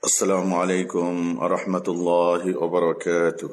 السلام عليكم ورحمة الله وبركاته.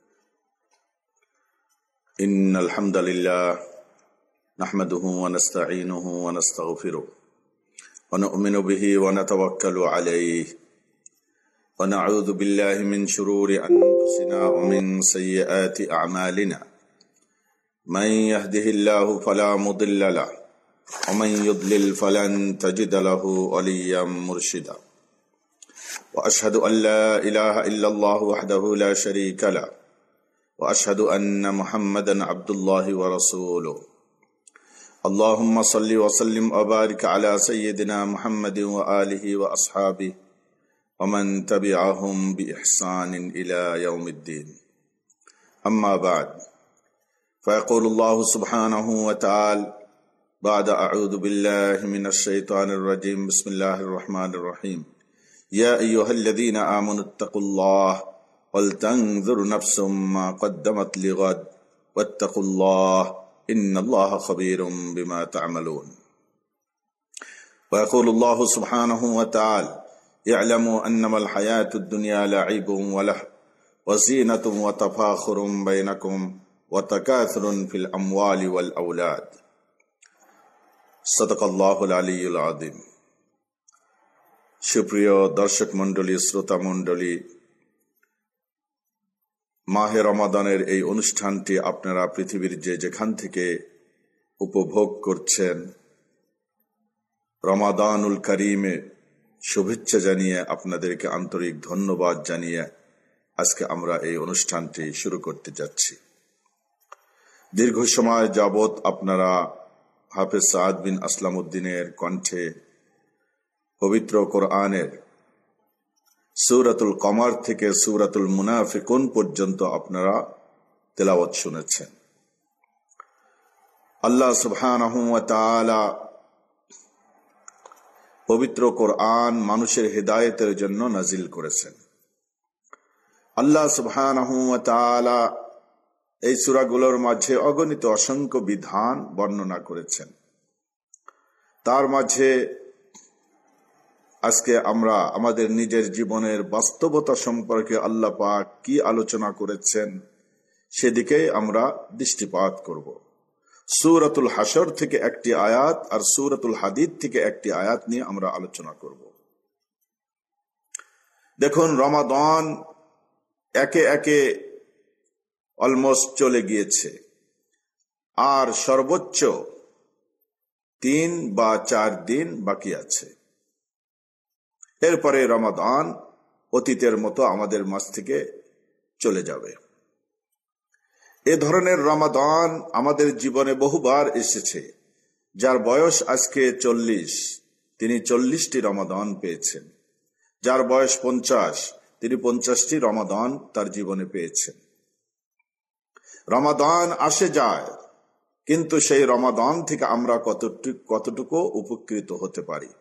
إن الحمد لله نحمده ونستعينه ونستغفره ونؤمن به ونتوكل عليه ونعوذ بالله من شرور أنفسنا ومن سيئات أعمالنا. من يهده الله فلا مضل له ومن يضلل فلن تجد له وليا مرشدا. وأشهد أن لا إله إلا الله وحده لا شريك له وأشهد أن محمدا عبد الله ورسوله. اللهم صل وسلم وبارك على سيدنا محمد وآله وأصحابه ومن تبعهم بإحسان إلى يوم الدين. أما بعد، فيقول الله سبحانه وتعالى بعد أعوذ بالله من الشيطان الرجيم. بسم الله الرحمن الرحيم. يا أيها الذين آمنوا اتقوا الله ولتنظر نفس ما قدمت لغد واتقوا الله إن الله خبير بما تعملون. ويقول الله سبحانه وتعالى اعلموا أنما الحياة الدنيا لعب ولهو وزينة وتفاخر بينكم وتكاثر في الأموال والأولاد. صدق الله العلي العظيم. সুপ্রিয় দর্শক মণ্ডলী, শ্রোতা মণ্ডলী, মাহে রমাদানের এই অনুষ্ঠানটি আপনারা পৃথিবীর যেখান থেকে উপভোগ করছেন, রমাদানুল কারিমে শুভেচ্ছা জানিয়ে আপনাদেরকে আন্তরিক ধন্যবাদ জানিয়ে আজকে আমরা এই অনুষ্ঠানটি শুরু করতে যাচ্ছি। দীর্ঘ সময় যাবৎ আপনারা হাফেজ সাদ বিন আসলাম উদ্দিনের কণ্ঠে পবিত্র কোরআনের সূরাতুল কমার থেকে সূরাতুল মুনাফিকুন পর্যন্ত আপনারা তেলাওয়াত শুনেছেন। আল্লাহ সুবহানাহু ওয়া তাআলা পবিত্র কোরআন মানুষের হিদায়াতের জন্য নাজিল করেছেন। আল্লাহ সুবহানাহু ওয়া তাআলা এই সূরাগুলোর মাঝে অগণিত অসংখ্য বিধান বর্ণনা করেছেন। তার মাঝে আজকে আমরা আমাদের নিজের জীবনের বাস্তবতা সম্পর্কে আল্লাহ পাক কি আলোচনা করেছেন সেদিকে আমরা দৃষ্টিপাত করব। সূরাতুল হাশর থেকে একটি আয়াত আর সূরাতুল হাদীদ থেকে একটি আয়াত নিয়ে আমরা আলোচনা করব। দেখুন, রমাদান একে একে অলমোস্ট চলে গিয়েছে, আর সর্বোচ্চ 3 বা 4 দিন বাকি আছে। এরপরে রমাদান অতীতের মতো আমাদের মাঝ থেকে চলে যাবে। এ ধরনের রমাদান আমাদের জীবনে বহুবার এসেছে। যার বয়স আজকে 40, তিনি 40টি রমাদান পেয়েছেন। যার বয়স 50, তিনি 50টি রমাদান তার জীবনে পেয়েছেন। রমাদান আসে যায়, কিন্তু সেই রমাদান থেকে আমরা কতটুকু উপকৃত হতে পারি।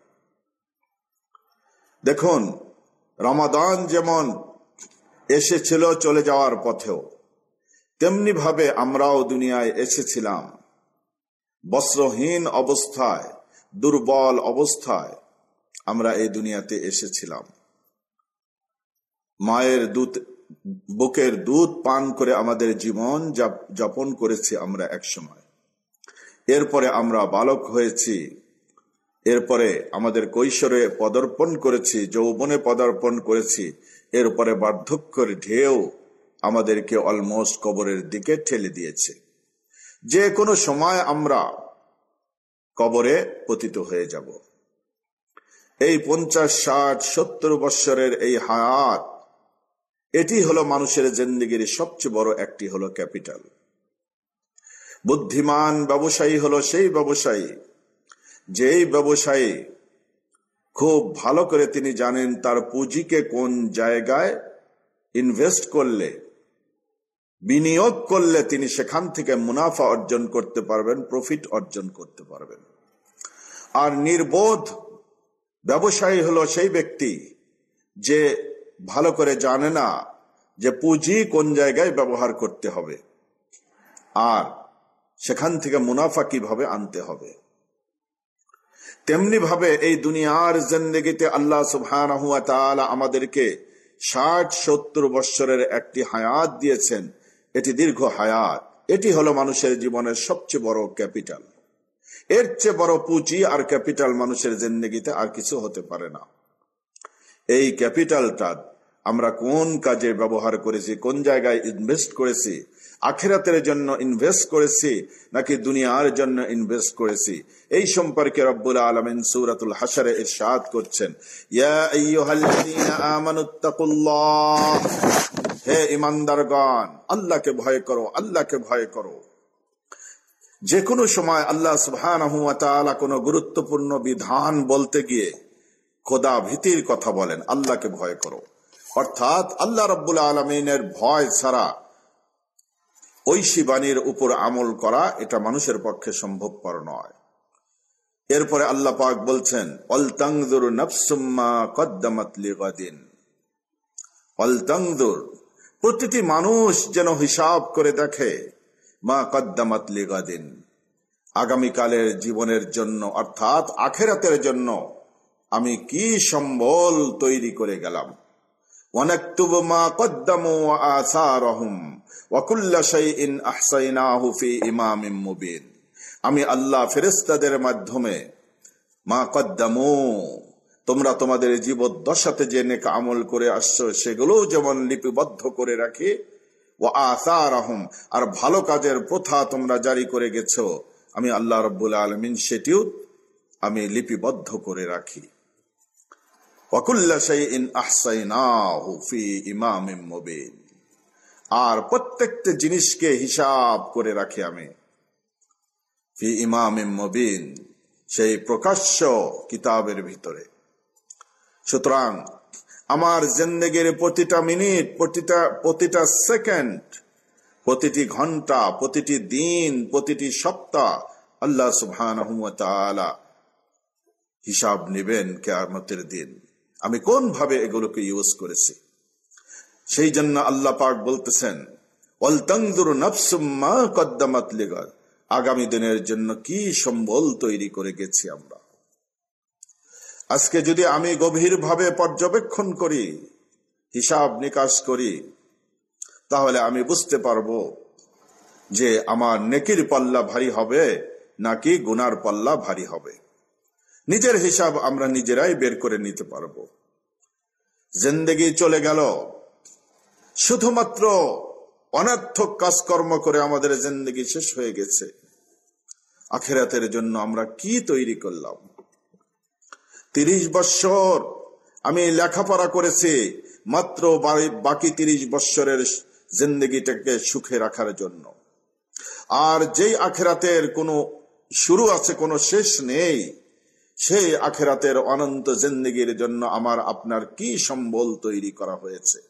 দেখুন, রমাদান যেমন এসেছিল চলে যাওয়ার পথেও, তেমনি ভাবে আমরাও দুনিয়ায় এসেছিলাম বস্ত্রহীন অবস্থায়, দুর্বল অবস্থায় আমরা এই দুনিয়াতে এসেছিলাম। মায়ের বুকের দুধ পান করে আমাদের জীবন যাপন করেছি আমরা একসময়। এরপরে আমরা বালক হয়েছি, এরপরে আমাদের কৈশোরে পদার্পণ করেছি, যৌবনে পদার্পণ করেছি, এরপরে বার্ধক্যের ঢেউ আমাদেরকে অলমোস্ট কবরের দিকে ঠেলে দিয়েছে। যে কোনো সময় আমরা কবরে পতিত হয়ে যাব। এই 50, 60, 70 বৎসরের এই হায়াত, এটি হলো মানুষের জিন্দেগির সবচেয়ে বড় একটি হলো ক্যাপিটাল। বুদ্ধিমান ব্যবসায়ী হলো সেই ব্যবসায়ী যেই ব্যবসায়ী খুব ভালো করে তিনি জানেন তার পুঁজিকে কোন জায়গায় ইনভেস্ট করলে, বিনিয়োগ করলে তিনি সেখান থেকে মুনাফা অর্জন করতে পারবেন, প্রফিট অর্জন করতে পারবেন। আর নির্বোধ ব্যবসায়ী হলো সেই ব্যক্তি যে ভালো করে জানে না যে পুঁজি কোন জায়গায় ব্যবহার করতে হবে আর সেখান থেকে মুনাফা কিভাবে আনতে হবে। তেমনি ভাবে এই দুনিয়ার জিন্দেগিতে আল্লাহ সুবহানাহু ওয়া তাআলা আমাদেরকে 60-70 বৎসরের একটি হায়াত দিয়েছেন। এটি দীর্ঘ হায়াত, এটি হলো মানুষের জীবনের সবচেয়ে বড় ক্যাপিটাল। এর চেয়ে বড় পুঁজি আর ক্যাপিটাল মানুষের জিন্দেগিতে আর কিছু হতে পারে না। এই ক্যাপিটালটা আমরা কোন কাজে ব্যবহার করেছি, কোন জায়গায় ইনভেস্ট করেছি, আখিরাতের জন্য ইনভেস্ট করেছি নাকি দুনিয়ার জন্য ইনভেস্ট করেছি, এই সম্পর্কে রব্বুল আলামিন সূরাতুল হাশরে ইরশাদ করছেন, ইয়া আইয়ুহাল্লাযীনা আমানুত্তাকুল্লাহ, হে ঈমানদারগণ, আল্লাহকে ভয় করো, আল্লাহকে ভয় করো। যে কোনো সময় আল্লাহ সুবহানাহু ওয়া তাআলা কোনো গুরুত্বপূর্ণ বিধান বলতে গিয়ে খোদা ভীতির কথা বলেন, আল্লাহকে ভয় করো। অর্থাৎ আল্লাহ রাব্বুল আলামিনের ভয় ছাড়া ঐশী বাণীর উপর আমল করা এটা মানুষের পক্ষে সম্ভবপর নয়। এরপরে আল্লাহ পাক বলছেন, ওয়াল তানজুর নাফসুম মা কদ্দামাত লিগাদিন। ওয়াল তানজুর, প্রতিটি মানুষ যেন হিসাব করে দেখে, মা কদ্দামাত লিগাদিন, আগামীকালের জীবনের জন্য অর্থাৎ আখিরাতের জন্য আমি কি সম্বল তৈরি করে গেলাম। ওয়ানাকতুবু মা কদ্দামু ওয়া আসারহুম ওয়া কুল্লা শাইইন আহসাইনাহু ফি ইমামিম মুবিন। আমি আল্লাহ ফেরেশতাদের মাধ্যমে মা কদ্দামু, তোমরা তোমাদের জীবদ্দশাতে যে নেক আমল করে আসছো সেগুলো যেমন লিপিবদ্ধ করে রাখি, ওয়া আসারহুম, আর ভালো কাজের প্রথা তোমরা জারি করে গেছো, আমি আল্লাহ রাব্বুল আলামিন সেটিও আমি লিপিবদ্ধ করে রাখি। ওয়া কুল্লা শাইইন আহসাইনাহু ফি ইমামিম মুবিন, আর প্রত্যেকটা জিনিসকে হিসাব করে রাখি আমি ফি ইমামিম মুবিন, সেই প্রকাশ্য কিতাবের ভিতরে। সুতরাং আমার জিন্দেগির প্রতিটা মিনিট, প্রতিটা সেকেন্ড, প্রতিটি ঘন্টা, প্রতিটি দিন, প্রতিটি সপ্তাহ আল্লাহ সুবহানাহু ওয়া তাআলা হিসাব নেবেন কিয়ামতের দিন। আমি কোন ভাবে এগুলোকে ইউজ করেছি। সেই জন্য আল্লাহ পাক বলতেছেন, ওয়াল তানজুর নাফসুম মা কদ্দামাত লিগাদ, আগামী দিনের জন্য কি সম্বল তৈরি করে গেছি আমরা। আজকে যদি আমি গভীরভাবে পর্যবেক্ষণ করি, হিসাব নিকাশ করি, তাহলে আমি বুঝতে পারবো যে আমার নেকির পাল্লা ভারী হবে নাকি গুনার পাল্লা ভারী হবে। নিজের হিসাব আমরা নিজেরাই বের করে নিতে পারবো। জিন্দেগি চলে গেল শুধুমাত্র অনর্থক কাজকর্ম করে, আমাদের জিন্দেগি শেষ হয়ে গেছে। আখিরাতের জন্য আমরা কি তৈরি করলাম? 30 বছর আমি লেখাপড়া করেছি মাত্র বাকি 30 বছরের জিন্দেগিটাকে সুখে রাখার জন্য। আর যেই আখিরাতের কোনো শুরু আছে, কোনো শেষ নেই, সেই আখিরাতের অনন্ত জিন্দেগির জন্য আমার আপনার কি সম্বল তৈরি করা হয়েছে।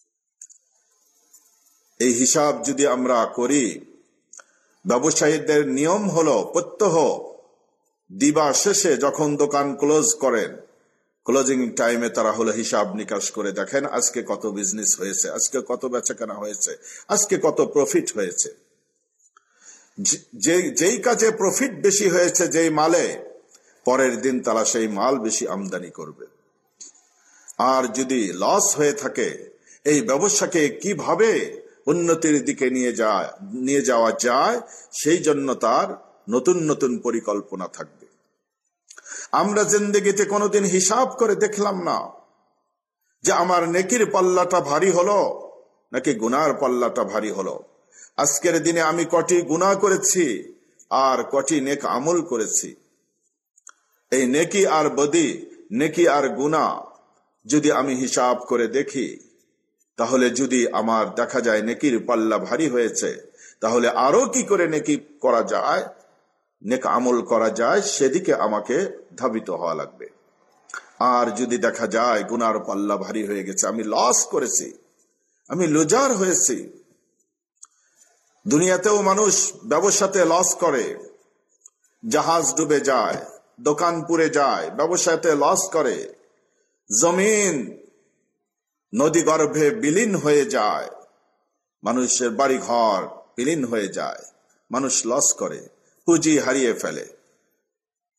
এই হিসাব যদি আমরা করি, ব্যবসায়ীদের নিয়ম হলো প্রত্যহ দিবা শেষে যখন দোকান ক্লোজ করেন, ক্লোজিং টাইমে তারা হলো হিসাব নিকাশ করে দেখেন আজকে কত বিজনেস হয়েছে, আজকে কত বেচাকেনা হয়েছে, আজকে কত প্রফিট হয়েছে। যেই কাজে প্রফিট বেশি হয়েছে, যেই মালে, পরের দিন তারা সেই মাল বেশি আমদানি করবে। আর যদি লস হয়ে থাকে, এই ব্যবসাকে কিভাবে উন্নতির দিকে নিয়ে যাওয়া যায়, সেই জন্য তার নতুন নতুন পরিকল্পনা থাকবে। আমরা জিন্দেগিতে কোনোদিন হিসাব করে দেখলাম না যে আমার নেকির পাল্লাটা ভারী হলো নাকি গুনার পাল্লাটা ভারী হলো। আজকের দিনে আমি কটি গুনাহ করেছি আর কটি নেক আমল করেছি। এই নেকি আর বদি, নেকি আর গুনাহ যদি আমি হিসাব করে দেখি, তাহলে যদি আমার দেখা যায় নেকির পাল্লা ভারী হয়েছে, তাহলে আরো কি করে নেকি করা যায়, নেক আমল করা যায়, সেদিকে আমাকে ধাবিত হওয়া লাগবে। আর যদি দেখা যায় গুনার পাল্লা ভারী হয়ে গেছে, আমি লস করেছি, আমি লুজার হয়েছি। দুনিয়াতেও মানুষ ব্যবসাতে লস করে, জাহাজ ডুবে যায়, দোকান পুড়ে যায়, ব্যবসাতে লস করে, জমিন নদী গর্ভে বিলীন হয়ে যায়, মানুষের বাড়ি ঘর বিলীন হয়ে যায়, মানুষ লস করে, পুঁজি হারিয়ে ফেলে।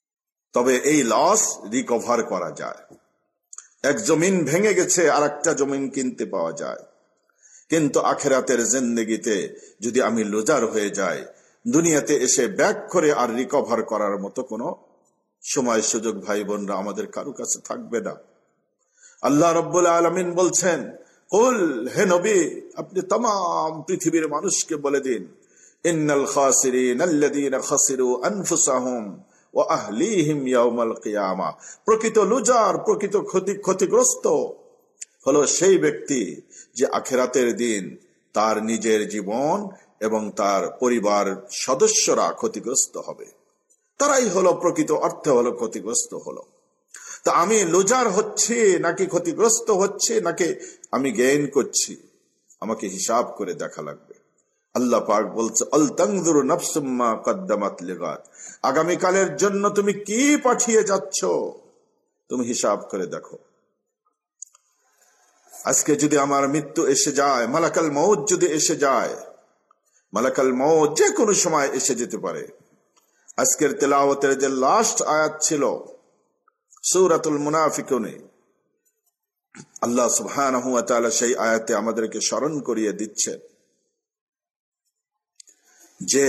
তবে এই লস রিকভার করা যায়। এক জমিন ভেঙে গেছে, আর একটা জমিন কিনতে পাওয়া যায়। কিন্তু আখিরাতের জিন্দেগিতে যদি আমি লুজার হয়ে যাই, দুনিয়াতে এসে ব্যাক করে আর রিকভার করার মতো কোনো সময় সুযোগ ভাই বোনরা আমাদের কারো কাছে থাকবে না। আল্লাহ রাব্বুল আলামিন বলছেন, কুল, হে নবী, আপনি तमाम পৃথিবীর মানুষকে বলে দিন, ইন্নাল খাসিরিন আল্লাযীনা খাসিরু আনফুসাহুম ওয়া আহলিহিম ইয়াওমাল কিয়ামা। প্রকৃত লুজার, প্রকৃত ক্ষতিগ্রস্ত হলো সেই ব্যক্তি যে আখিরাতের দিন তার নিজের জীবন এবং তার পরিবার সদস্যরা ক্ষতিগ্রস্ত হবে। তারাই হলো প্রকৃত অর্থে হলো ক্ষতিগ্রস্ত হলো। তা আমি লুজার হচ্ছি নাকি ক্ষতিগ্রস্ত হচ্ছে নাকি আমি গেইন করছি, আমাকে হিসাব করে দেখা লাগবে। আল্লাহ পাক বলছে, আল তানজুরু নাফসুম মা কদ্দামাত লিগাদ। আগামীকালের জন্য তুমি কি পাঠিয়ে যাচ্ছ, তুমি হিসাব করে দেখো। আজকে যদি আমার মৃত্যু এসে যায়, মালাকাল মউত যদি এসে যায়, মালাকাল মউত যে কোনো সময় এসে যেতে পারে। আজকের তেলাওয়াতের যে লাস্ট আয়াত ছিল সূরাতুল মুনাফিকুনে, আল্লাহ সুবহানাহু ওয়া তাআলা সেই আয়াতে আমাদেরকে স্মরণ করিয়ে দিচ্ছেন যে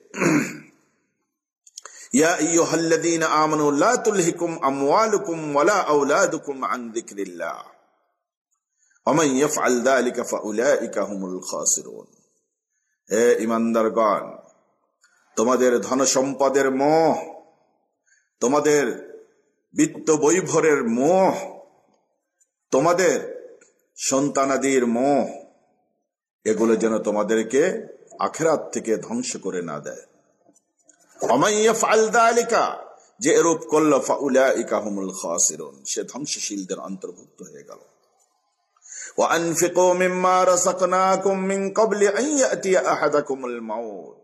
ইয়া আইয়ুহাল্লাযীনা আমানু লা তুলহিকুম আমওয়ালুকুম ওয়ালা আওলাদুকুম আন যিকরিল্লাহ ওয়া মান ইয়াফআল যালিকা ফাউলাইকা হুমুল খাসিরুন। হে ঈমানদারগণ, তোমাদের ধন সম্পদের মোহ, তোমাদের বিত্ত বৈভবের মোহ, তোমাদের সন্তানাদির মোহ, এগুলো যেন তোমাদেরকে আখিরাত থেকে ধ্বংস করে না দেয়। ওয়ামান ইয়াফআল যালিকা, যে এরূপ করল, ফাউলাইকা হুমুল খাসিরুন, সে ধ্বংসশীলদের অন্তর্ভুক্ত হয়ে গেল। ওয়া আনফিকু মিম্মা রাযাকনাকুম মিন ক্বাবলি আন ইয়াতিয়া আহাদাকুমুল মাউত।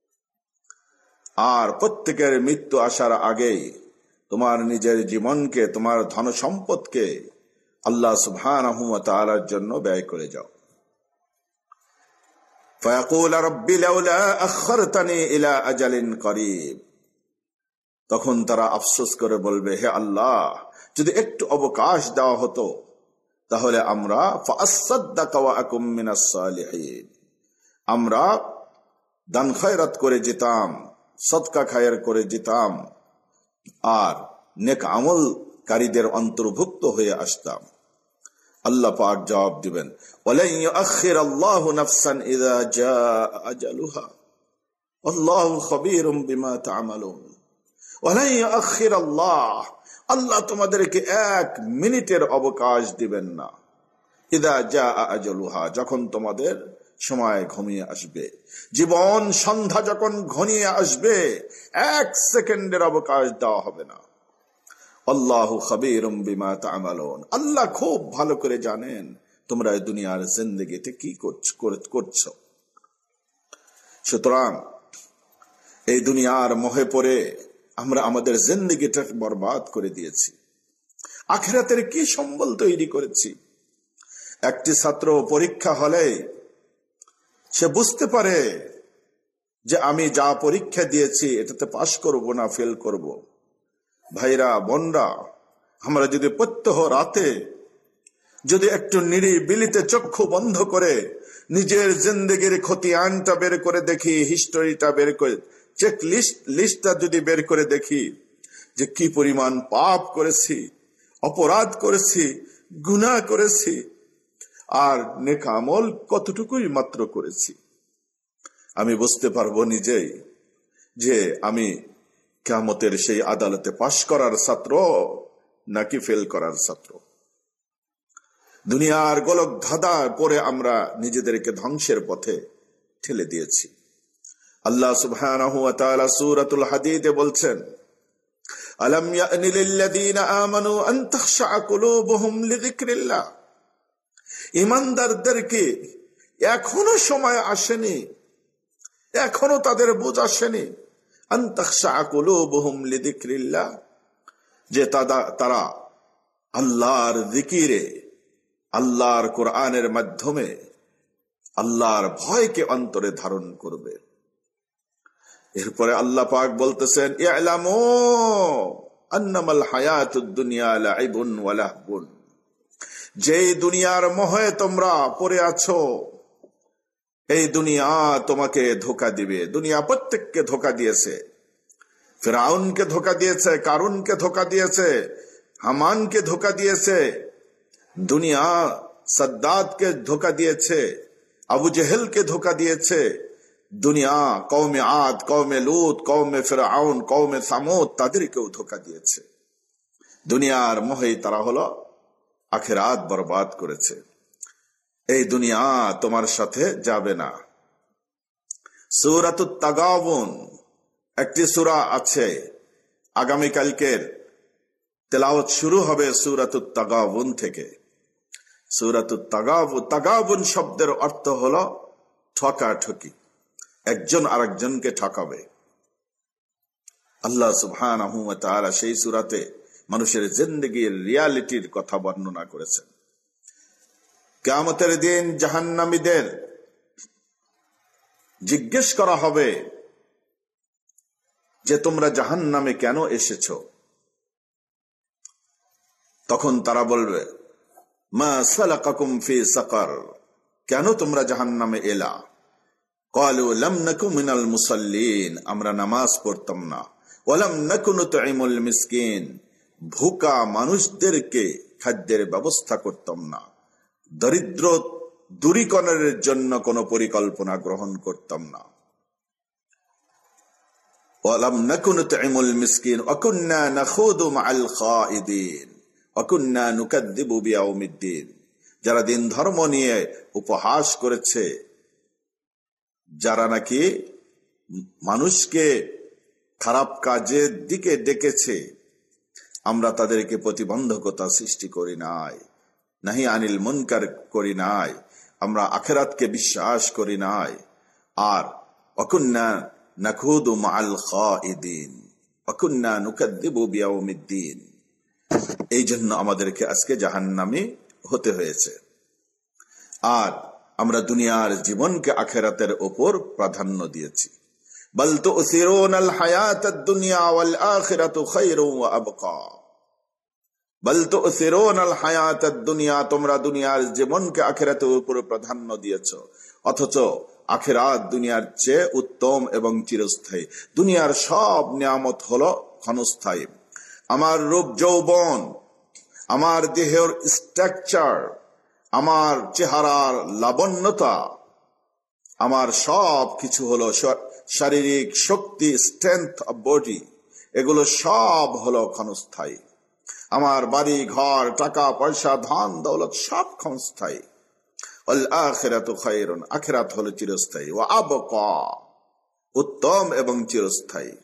আর প্রত্যেকের মৃত্যু আসার আগেই তোমার নিজের জীবনকে, তোমার ধন সম্পদকে আল্লাহ সুবহানাহু ওয়া তাআলার জন্য ব্যয় করে যাও। ফায়াকুল রাব্বি লাউলা আখখারতানি ইলা আজালিন করিব। তখন তারা আফসোস করে বলবে, হে আল্লাহ, যদি একটু অবকাশ দেওয়া হতো তাহলে আমরা ফাআসাদদাকা ওয়া আকুম মিনাস সালিহিন, আমরা দান খয়রাত করে যেতাম, সদকা খায়ের করে যেতাম, আর নেক আমলকারীদের অন্তর্ভুক্ত হয়ে আসতাম। আল্লাহ পাক জবাব দিবেন, ওয়ালা ইউআখিরুল্লাহু নাফসান ইযা জাআ আজালুহা আল্লাহু খাবীরুম বিমা তা'মালুন। ওয়ালা ইউআখিরুল্লাহ, আল্লাহ তোমাদেরকে এক মিনিটের অবকাশ দিবেন না। ইযা জাআ আজালুহা, যখন তোমাদের সময় ঘনিয়ে আসবে, জীবন সন্ধ্যা যখন ঘনিয়ে আসবে, এক সেকেন্ডের অবকাশ দেওয়া হবে না। আল্লাহু খাবীরুম বিমা তা'মালুন, আল্লাহ খুব ভালো করে জানেন তোমরা এই দুনিয়ার জিন্দেগিতে কি করছো। সুতরাং এই দুনিয়ার মোহে পড়ে আমরা আমাদের জিন্দেগিটা বরবাদ করে দিয়েছি, আখিরাতের কি সম্বল তৈরি করেছি। একটি ছাত্র পরীক্ষা হলে সে বুঝতে পারে যে আমি যা পরীক্ষা দিয়েছি এটাতে পাশ করব না ফেল করব। ভাইরা বোনরা, আমরা যদি প্রত্যহ রাতে যদি একটু নিরিবিলিতে চক্ষু বন্ধ করে নিজের জিন্দেগির খতিয়ানটা বের করে দেখি, হিস্টোরিটা বের করে, চেক লিস্টটা যদি বের করে দেখি যে কি পরিমাণ পাপ করেছি, অপরাধ করেছি, গুনাহ করেছি, আর নেক আমল কতটুকুই মাত্র করেছি, আমি বুঝতে পারবো নিজেই যে আমি কিয়ামতের সেই আদালতে পাশ করার ছাত্র নাকি ফেল করার ছাত্র। দুনিয়ার গোলক ধাঁধা পরে আমরা নিজেদেরকে ধ্বংসের পথে ঠেলে দিয়েছি। আল্লাহ সুবহানাহু ওয়া তাআলা সূরাতুল হাদীদে বলছেন, আলাম ইয়ানি লিল্লাযীনা আমানু আন তাখশা কুলুবুহুম লিযিকরিল্লাহ। ঈমানদারদেরকে এখনো সময় আসেনি, এখনো তাদের বুঝ আসেনি, আন তাখশা কুলুবুহুম লিযিকরিল্লাহ, যে তারা আল্লাহর জিকিরে, আল্লাহর কোরআনের মাধ্যমে আল্লাহর ভয়কে অন্তরে ধারণ করবে। এরপরে আল্লাহ পাক বলতেছেন, ই'লামু আন্নামাল হায়াতুদ দুনিয়া লাইবুন ওয়া লাহবুন, যে দুনিয়ার মোহে তোমরা পড়ে আছো, এই দুনিয়া তোমাকে ধোঁকা দিবে। দুনিয়া প্রত্যেককে ধোঁকা দিয়েছে। ফিরআউনকে ধোঁকা দিয়েছে, কারুনকে ধোঁকা দিয়েছে, হামানকে ধোঁকা দিয়েছে। দুনিয়া সাদ্দাতকে ধোঁকা দিয়েছে, আবু জেহেলকে ধোঁকা দিয়েছে। দুনিয়া কওমে আদ, কওমে লূত, কওমে ফিরআউন, কওমে সামুদ তাদেরকেও ধোঁকা দিয়েছে। দুনিয়ার মোহে তারা হলো আখিরাত বরবাদ করেছে। এই দুনিয়া তোমার সাথে যাবে না। সূরাতুত তাগাবুন একটি সূরা আছে, আগামীকালকের তেলাওয়াত শুরু হবে সূরাতুত তাগাবুন থেকে। সূরাতুত তাগাবুন শব্দের অর্থ হলো ঠকাঠকি, একজন আরেকজনকে ঠকাবে। আল্লাহ সুবহানাহু ওয়া তাআলা সেই সূরাতে মানুষের জিন্দেগীর রিয়ালিটির কথা বর্ণনা করেছেন। কিয়ামতের দিন জাহান্নামীদের জিজ্ঞেস করা হবে যে তোমরা জাহান্নামে কেন এসেছো? তখন তারা বলবে, মা সালাকাকুম ফি সাকার, কেন তোমরা জাহান্নামে এলা? ক্বালু লাম নাকু মিনাল মুসাল্লিন, আমরা নামাজ পড়তাম না। ওয়া লাম নাকু নুতঈমুল মিসকিন, ভুকা মানুষদেরকে খাদ্যের ব্যবস্থা করতাম না। দরিদ্র দূরীকরণের জন্য কোনো পরিকল্পনা গ্রহণ করতাম না। ওয়া লাম নাকু নুতঈমুল মিসকিন ওয়া কুন্না নাখুদু মাআল খাইদিন ওয়া কুন্না নুকাযযিবু বিয়াউমিদ্দিন, যারা দিন ধর্ম নিয়ে উপহাস করেছে, যারা নাকি মানুষকে খারাপ কাজের দিকে ডেকেছে, আমরা তাদেরকে প্রতিবন্ধকতা সৃষ্টি করি নাই, নাহি আনিল মুনকার করি নাই, আমরা আখিরাতকে বিশ্বাস করি নাই। আর ওয়াকুন্না নাখুদু মাআল খাইদিন ওয়া কুন্না নুকাযযিবু বিয়াউমিদ্দিন, এই জন্য আমাদেরকে আজকে জাহান্নামী হতে হয়েছে। আর আমরা দুনিয়ার জীবনকে আখিরাতের উপর প্রাধান্য দিয়েছি। বাল তুসিরুনাল হায়াতাদ দুনিয়া ওয়াল আখিরাতু খায়রুন ওয়া আবকা, বাল তুসিরুনাল হায়াতাদ দুনিয়া, তোমরা দুনিয়ার জীবনকে আখিরাতের উপর প্রাধান্য দিয়েছো, অথচ আখিরাত দুনিয়ার চেয়ে উত্তম এবং চিরস্থায়ী। দুনিয়ার সব নিয়ামত হলো ক্ষণস্থায়ী। আমার রূপ যৌবন, আমার দেহের স্ট্রাকচার, আমার চেহারার লাবণ্যতা, আমার সব কিছু হলো শারীরিক শক্তি, স্ট্রেংথ অফ বডি, এগুলো সব হলো ক্ষণস্থায়ী। আমার বাড়ি ঘর, টাকা পয়সা, ধন দৌলত সব ক্ষণস্থায়ী। ওয়াল আখিরাতু খায়রুন, আখিরাত হলো চিরস্থায়ী। ওয়া আবকা, উত্তম এবং চিরস্থায়ী।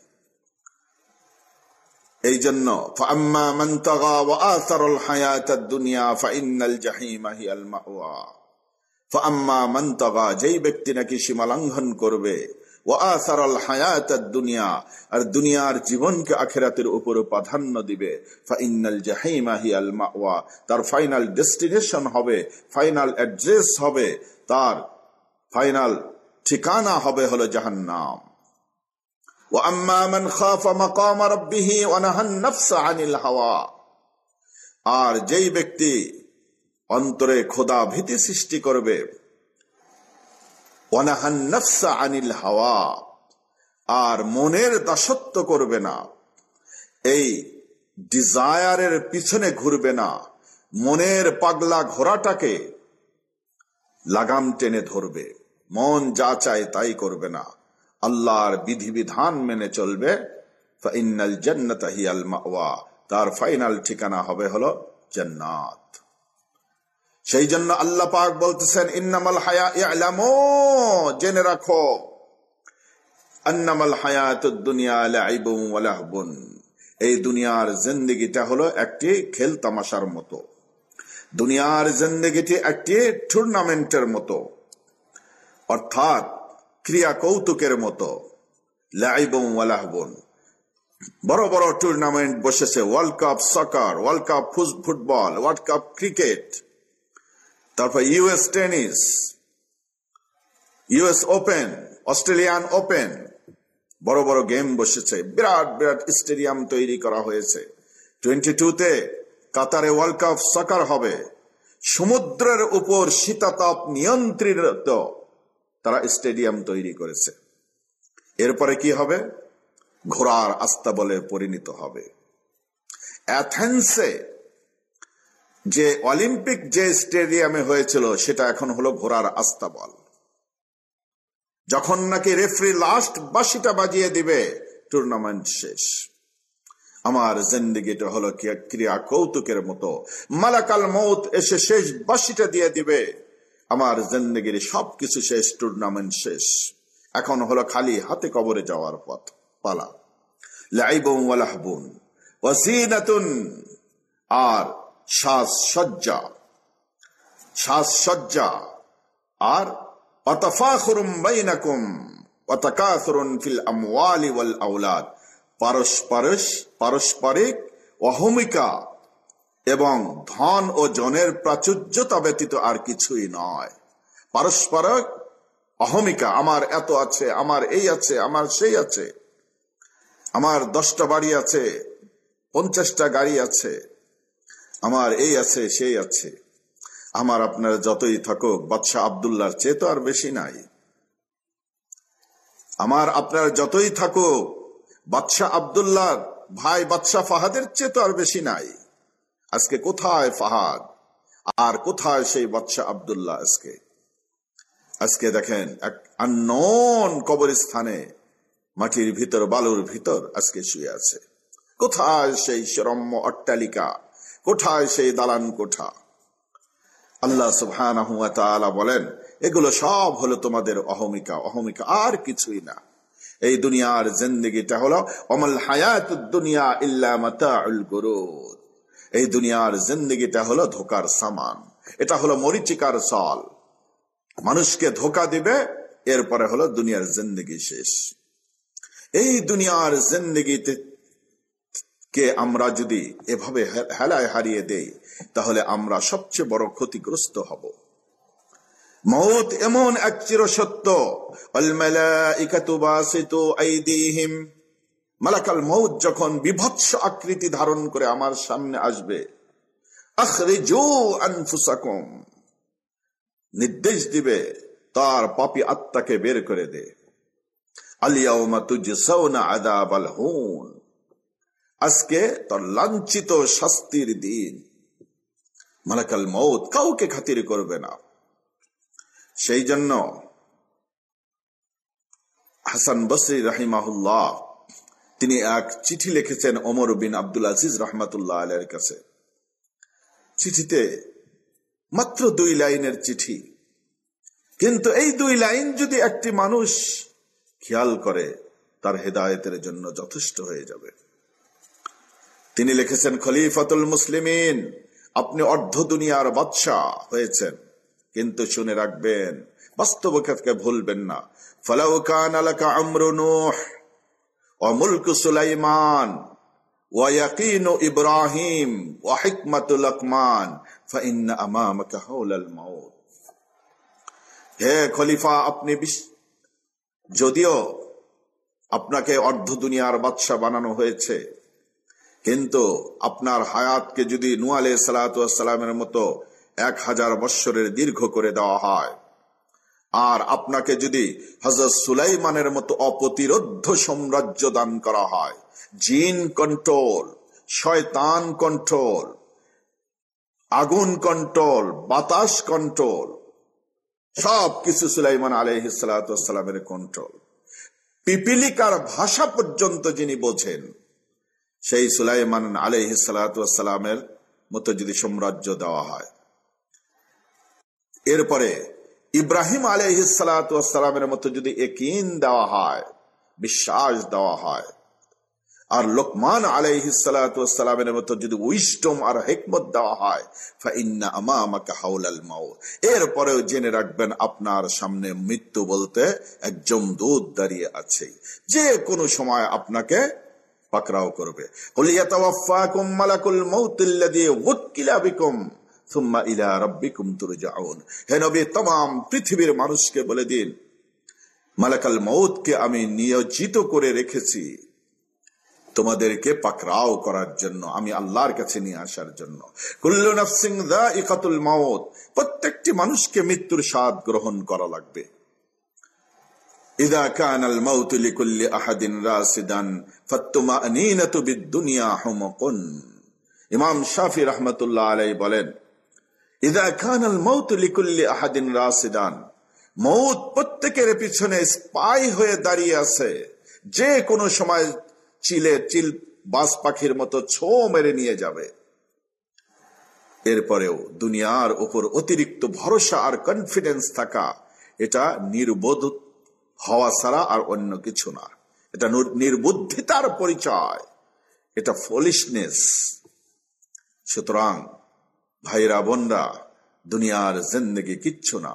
এই জন্য ফাআম্মা মান তাগা ওয়া আসারাল হায়াতাদ দুনিয়া ফাইন্নাল জাহিমা হিয়াল মাওয়া, ফাআম্মা মান তাগা, যেই ব্যক্তি নাকি সীমা লঙ্ঘন করবে, ওয়া আসারাল হায়াতাদ দুনিয়া, আর দুনিয়ার জীবনকে আখিরাতের উপর প্রাধান্য দিবে, ফাইন্নাল জাহিমা হিয়াল মাওয়া, তার ফাইনাল ডেস্টিনেশন হবে, ফাইনাল অ্যাড্রেস হবে, তার ফাইনাল ঠিকানা হবে হলো জাহান্নাম। ওয়া আম্মা মান খাফা মাকাম রাব্বিহি ওয়া নাহান নাফসা আনিল হাওয়া, আর যেই ব্যক্তি অন্তরে খোদা ভীতি সৃষ্টি করবে, ওয়া নাহান নাফসা আনিল হাওয়া, আর মনের দাসত্ব করবে না, এই ডিজায়ারের পিছনে ঘুরবে না, মনের পাগলা ঘোড়াটাকে লাগাম টেনে ধরবে, মন যা চায় তাই করবে না, আল্লাহর বিধিবিধান মেনে চলবে, ফাইন্নাল জান্নাতা হিয়াল মাওয়া, তার ফাইনাল ঠিকানা হবে হলো জান্নাত। সেই জন্য আল্লাহ পাক বলতেছেন, ইন্নামাল হায়া, ইলামু, জেনে রাখো, আন্নামাল হায়াতুদ দুনিয়া লাইবুন ওয়া লাহবুন, এই দুনিয়ার জিন্দেগিটা হলো একটি খেল তামাশার মতো, দুনিয়ার জিন্দেগিটি একটি টুর্নামেন্টের মতো, অর্থাৎ ক্রিয়া কৌতুকের মতো। লাইবুন ওয়া লাহবুন, বড় বড় টুর্নামেন্ট বসেছে, world cup soccer, world cup football, world cup cricket, তারপর US tennis, US open, Australian open, বড় বড় গেম বসেছে, বিরাট বিরাট স্টেডিয়াম তৈরি করা হয়েছে, 22-তে কাতারে ওয়ার্ল্ড কাপ সকার হবে। সমুদ্রের উপর শীতাতাপ নিয়ন্ত্রিত তারা স্টেডিয়াম তৈরি করেছে। এরপরে কি হবে? ঘোড়ার আস্তাবলে পরিণত হবে। অ্যাথেন্সে যে অলিম্পিক যে স্টেডিয়ামে হয়েছিল সেটা এখন হলো ঘোড়ার আস্তাবল। যখন নাকি রেফারি লাস্ট বাঁশিটা বাজিয়ে দিবে, টুর্নামেন্ট শেষ। আমার জিন্দেগিটা হলো ক্রিয়া কৌতুকের মতো। মালাকাল মউত এসে শেষ বাঁশিটা দিয়ে দিবে, আমার জিন্দেগির সবকিছু শেষ, টুর্নামেন্ট শেষ। এখন হলো খালি হাতে কবরে যাওয়ার পথ পালা। লাইবুন ওয়া লাহবুন ওয়া জিনাতুন, আর সাজসজ্জা আর ওয়াতাফাখুরুম বাইনাকুম ওয়া তাকাসুরুন ফিল আমওয়ালি ওয়াল আওলাদ, পারস্পরিক অহমিকা এবং ধন ও জনের প্রাচুর্যতা ব্যতীত আর কিছুই নয়। পারস্পরিক অহমিকা, আমার এত আছে, আমার এই আছে, আমার সেই আছে, আমার 10টা বাড়ি আছে, 50টা গাড়ি আছে, আমার এই আছে সেই আছে। আমার আপনার যতই থাকুক, বাদশাহ আব্দুল্লাহর চেয়ে তো আর বেশি নাই। আমার আপনার যতই থাকুক, বাদশাহ আব্দুল্লাহ ভাই বাদশাহ ফাহাদের চেয়ে তো আর বেশি নাই। আজকে কোথায় ফাহাদ আর কোথায় সেই বাদশাহ আব্দুল্লাহ? আজকে দেখেন এক আননোন কবরস্থানে মাটির ভিতর, বালুর ভিতর আজকে শুয়ে আছে। কোথায় সেই রম্য অট্টালিকা? কোথায় সেই দালান কোঠা? আল্লাহ সুবহানাহু ওয়া তাআলা বলেন, এগুলো সব হলো তোমাদের অহমিকা, আর কিছুই না। এই দুনিয়ার জিন্দেগিটা হলো ওমাল হায়াতুদ দুনিয়া ইল্লা মাতাউল গুরুর। এই দুনিয়ার জিন্দেগিটা হলো ধোকার সামান, এটা হলো মরিচিকার সল। মানুষকে ধোকা দিবে, এরপরে হলো দুনিয়ার জিন্দেগি শেষ। এই দুনিয়ার জিন্দেগিতে কে আমরা যদি এভাবে হেলায় হারিয়ে দেই, তাহলে আমরা সবচেয়ে বড় ক্ষতিগ্রস্ত হব। মউত এমন এক চিরসত্য, আল মালাইকাতু বাসিতু আইদিহিম, মালাকাল মউত যখন বিভৎস আকৃতি ধারণ করে আমার সামনে আসবে, আখরিজু আনফুসাকুম, নির্দেশ দিবে তার পাপী আত্মাকে বের করে দে। আল ইয়াউমা তুজসাউনা আযাবাল হুন, আজকে তোর লাঞ্ছিত শাস্তির দিন। মালাকাল মউত কাউকে খাতির করবে না। সেই জন্য হাসান বসরি রাহিমাহুল্লাহ তিনি এক চিঠি লিখেছেন ওমর বিন আব্দুল আজিজ রাহমাতুল্লাহ আলাইহির কাছে। চিঠিতে মাত্র 2 লাইনের চিঠি, কিন্তু এই 2 লাইন যদি একটি মানুষ খেয়াল করে, তার হেদায়েতের জন্য যথেষ্ট হয়ে যাবে। তিনি লিখেছেন, খলিফাতুল মুসলিমিন, আপনি অর্ধ দুনিয়ার বাদশাহ হয়েছেন, কিন্তু শুনে রাখবেন, বাস্তবতাকে ভুলবেন না। ফালাউ কানা লাকা আমরু নূহ ওয়া মুলকু সুলাইমান ওয়া ইয়াকিনু ইব্রাহিম ওয়া হিকমাতু লুকমান ফা ইন্না আমামাকা হাওলাল মাউত। হে খলিফা, আপনি যদিও আপনাকে অর্ধ দুনিয়ার বাদশাহ বানানো হয়েছে, কিন্তু আপনার হায়াতকে যদি নূহ আলাইহিস সালাতু ওয়াস সালামের মতো 1000 বৎসরের দীর্ঘ করে দেওয়া হয়, আর আপনাকে যদি হযরত সুলাইমানের মতো অপ্রতিরোধ্য সাম্রাজ্য দান করা হয়, জিন কন্ট্রোল, শয়তান কন্ট্রোল, আগুন কন্ট্রোল, বাতাস কন্ট্রোল, সবকিছু সুলাইমান আলাইহিস সালাতু ওয়াস সালামের কন্ট্রোল। পিপিলিকার ভাষা পর্যন্ত যিনি বোঝেন, সেই সুলাইমান আলাইহিস সালাতু ওয়াস সালামের মতো যদি সাম্রাজ্য দেওয়া হয়, এরপরে ইব্রাহিম আলাইহিস সালাতু ওয়াস সালামের মতো যদি ইয়াকিন দেওয়া হয়, বিশ্বাস দেওয়া হয়, আর লোকমান আলাইহিস সালাতু ওয়াস সালামের মতো যদি উইজডম আর হিকমত দেওয়া হয়, ফা ইন্না আমামাকা হাওলাল মাউত, এরপরেও জেনে রাখবেন আপনার সামনে মৃত্যু বলতে এক যমদূত দাঁড়িয়ে আছে, যে কোনো সময় আপনাকে পাকড়াও করবে। কুল ইয়াতাওয়াফাকুম মালাকুল মাউতিল্লাযী ওয়াক্কিলা বিকুম সুম্মা ইলা রাব্বিকুম তুরজাউন। হে নবী, तमाम পৃথিবীর মানুষকে বলে দিন, মালাকাল মউতকে আমি নিয়োজিত করে রেখেছি, তোমাদেরকে পাকড়াও করার জন্য, আমি আল্লাহর কাছে নিয়ে আসার জন্য। কুল্লু নাফসিন যায়িকাতুল মাউত, প্রত্যেকটি মানুষকে মৃত্যুর স্বাদ গ্রহণ করা লাগবে। ইযা কানাল মাউতু লিকুল্লি আহাদিন রাসিদান ফাত্তুমানিনাতু বিদ-দুনিয়া হুমকুন। ইমাম শাফি রাহমাতুল্লাহ আলাইহি বলেন, ইযা কানাল মাউতু লিকুল্লি আহাদিন রাসিদান, মউত প্রত্যেকের পিছনে স্পাই হয়ে দাঁড়িয়ে আছে, যে কোনো সময় চিল বাজ পাখির মতো ছো মেরে নিয়ে যাবে। এরপরেও দুনিয়ার উপর অতিরিক্ত ভরসা আর কনফিডেন্স থাকা, এটা নির্বোধ হওয়া ছাড়া আর অন্য কিছু না। এটা নির্বুদ্ধিতার পরিচয়, এটা ফলিশনেস। সুতরাং ভাইরা বোনরা, দুনিয়ার জিন্দেগি কিচ্ছু না।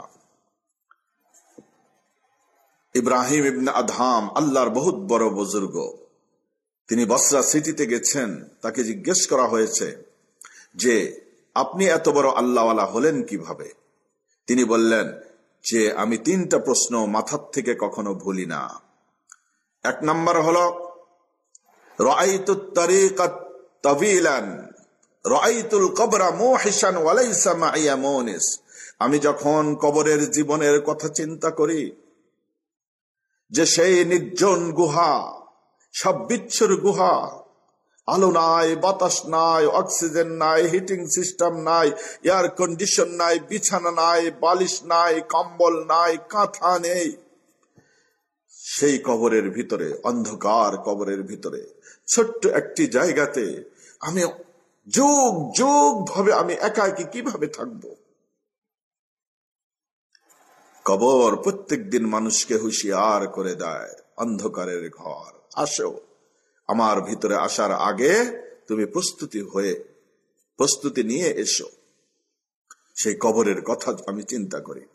ইব্রাহিম ইবনে আদহাম আল্লাহর বহুত বড় বুজুর্গ, তিনি বসরা সিটিতে গেছেন। তাকে জিজ্ঞেস করা হয়েছে যে আপনি এত বড় আল্লাহওয়ালা হলেন কিভাবে? তিনি বললেন যে আমি 3টা প্রশ্ন মাথার থেকে কখনো ভুলি না। 1 নম্বর হলো রাআইতুত তারিকাত তাবিলান রাআইতুল কবরা মুহিশান ওয়া লাইসা মাইয়া মুনিস। আমি যখন কবরের জীবনের কথা চিন্তা করি, যে সেই নির্জন গুহা, সব বিচ্ছুর গুহা, আলো নাই, বাতাস নাই, অক্সিজেন নাই, হিটিং সিস্টেম নাই, এয়ার কন্ডিশন নাই, বিছানা নাই, বালিশ নাই, কম্বল নাই, কাঁথা নেই, সেই কবরের ভিতরে, অন্ধকার কবরের ভিতরে ছোট্ট একটি জায়গাতে আমি যুগ যুগ ভাবে আমি একাকী কিভাবে থাকবো? কবর প্রত্যেক দিন মানুষকে হুঁশিয়ার করে দেয়, অন্ধকারের ঘর, আসো, আমার ভিতরে আসার আগে তুমি প্রস্তুতি নিয়ে এসো। সেই কবরের কথা আমি চিন্তা করি।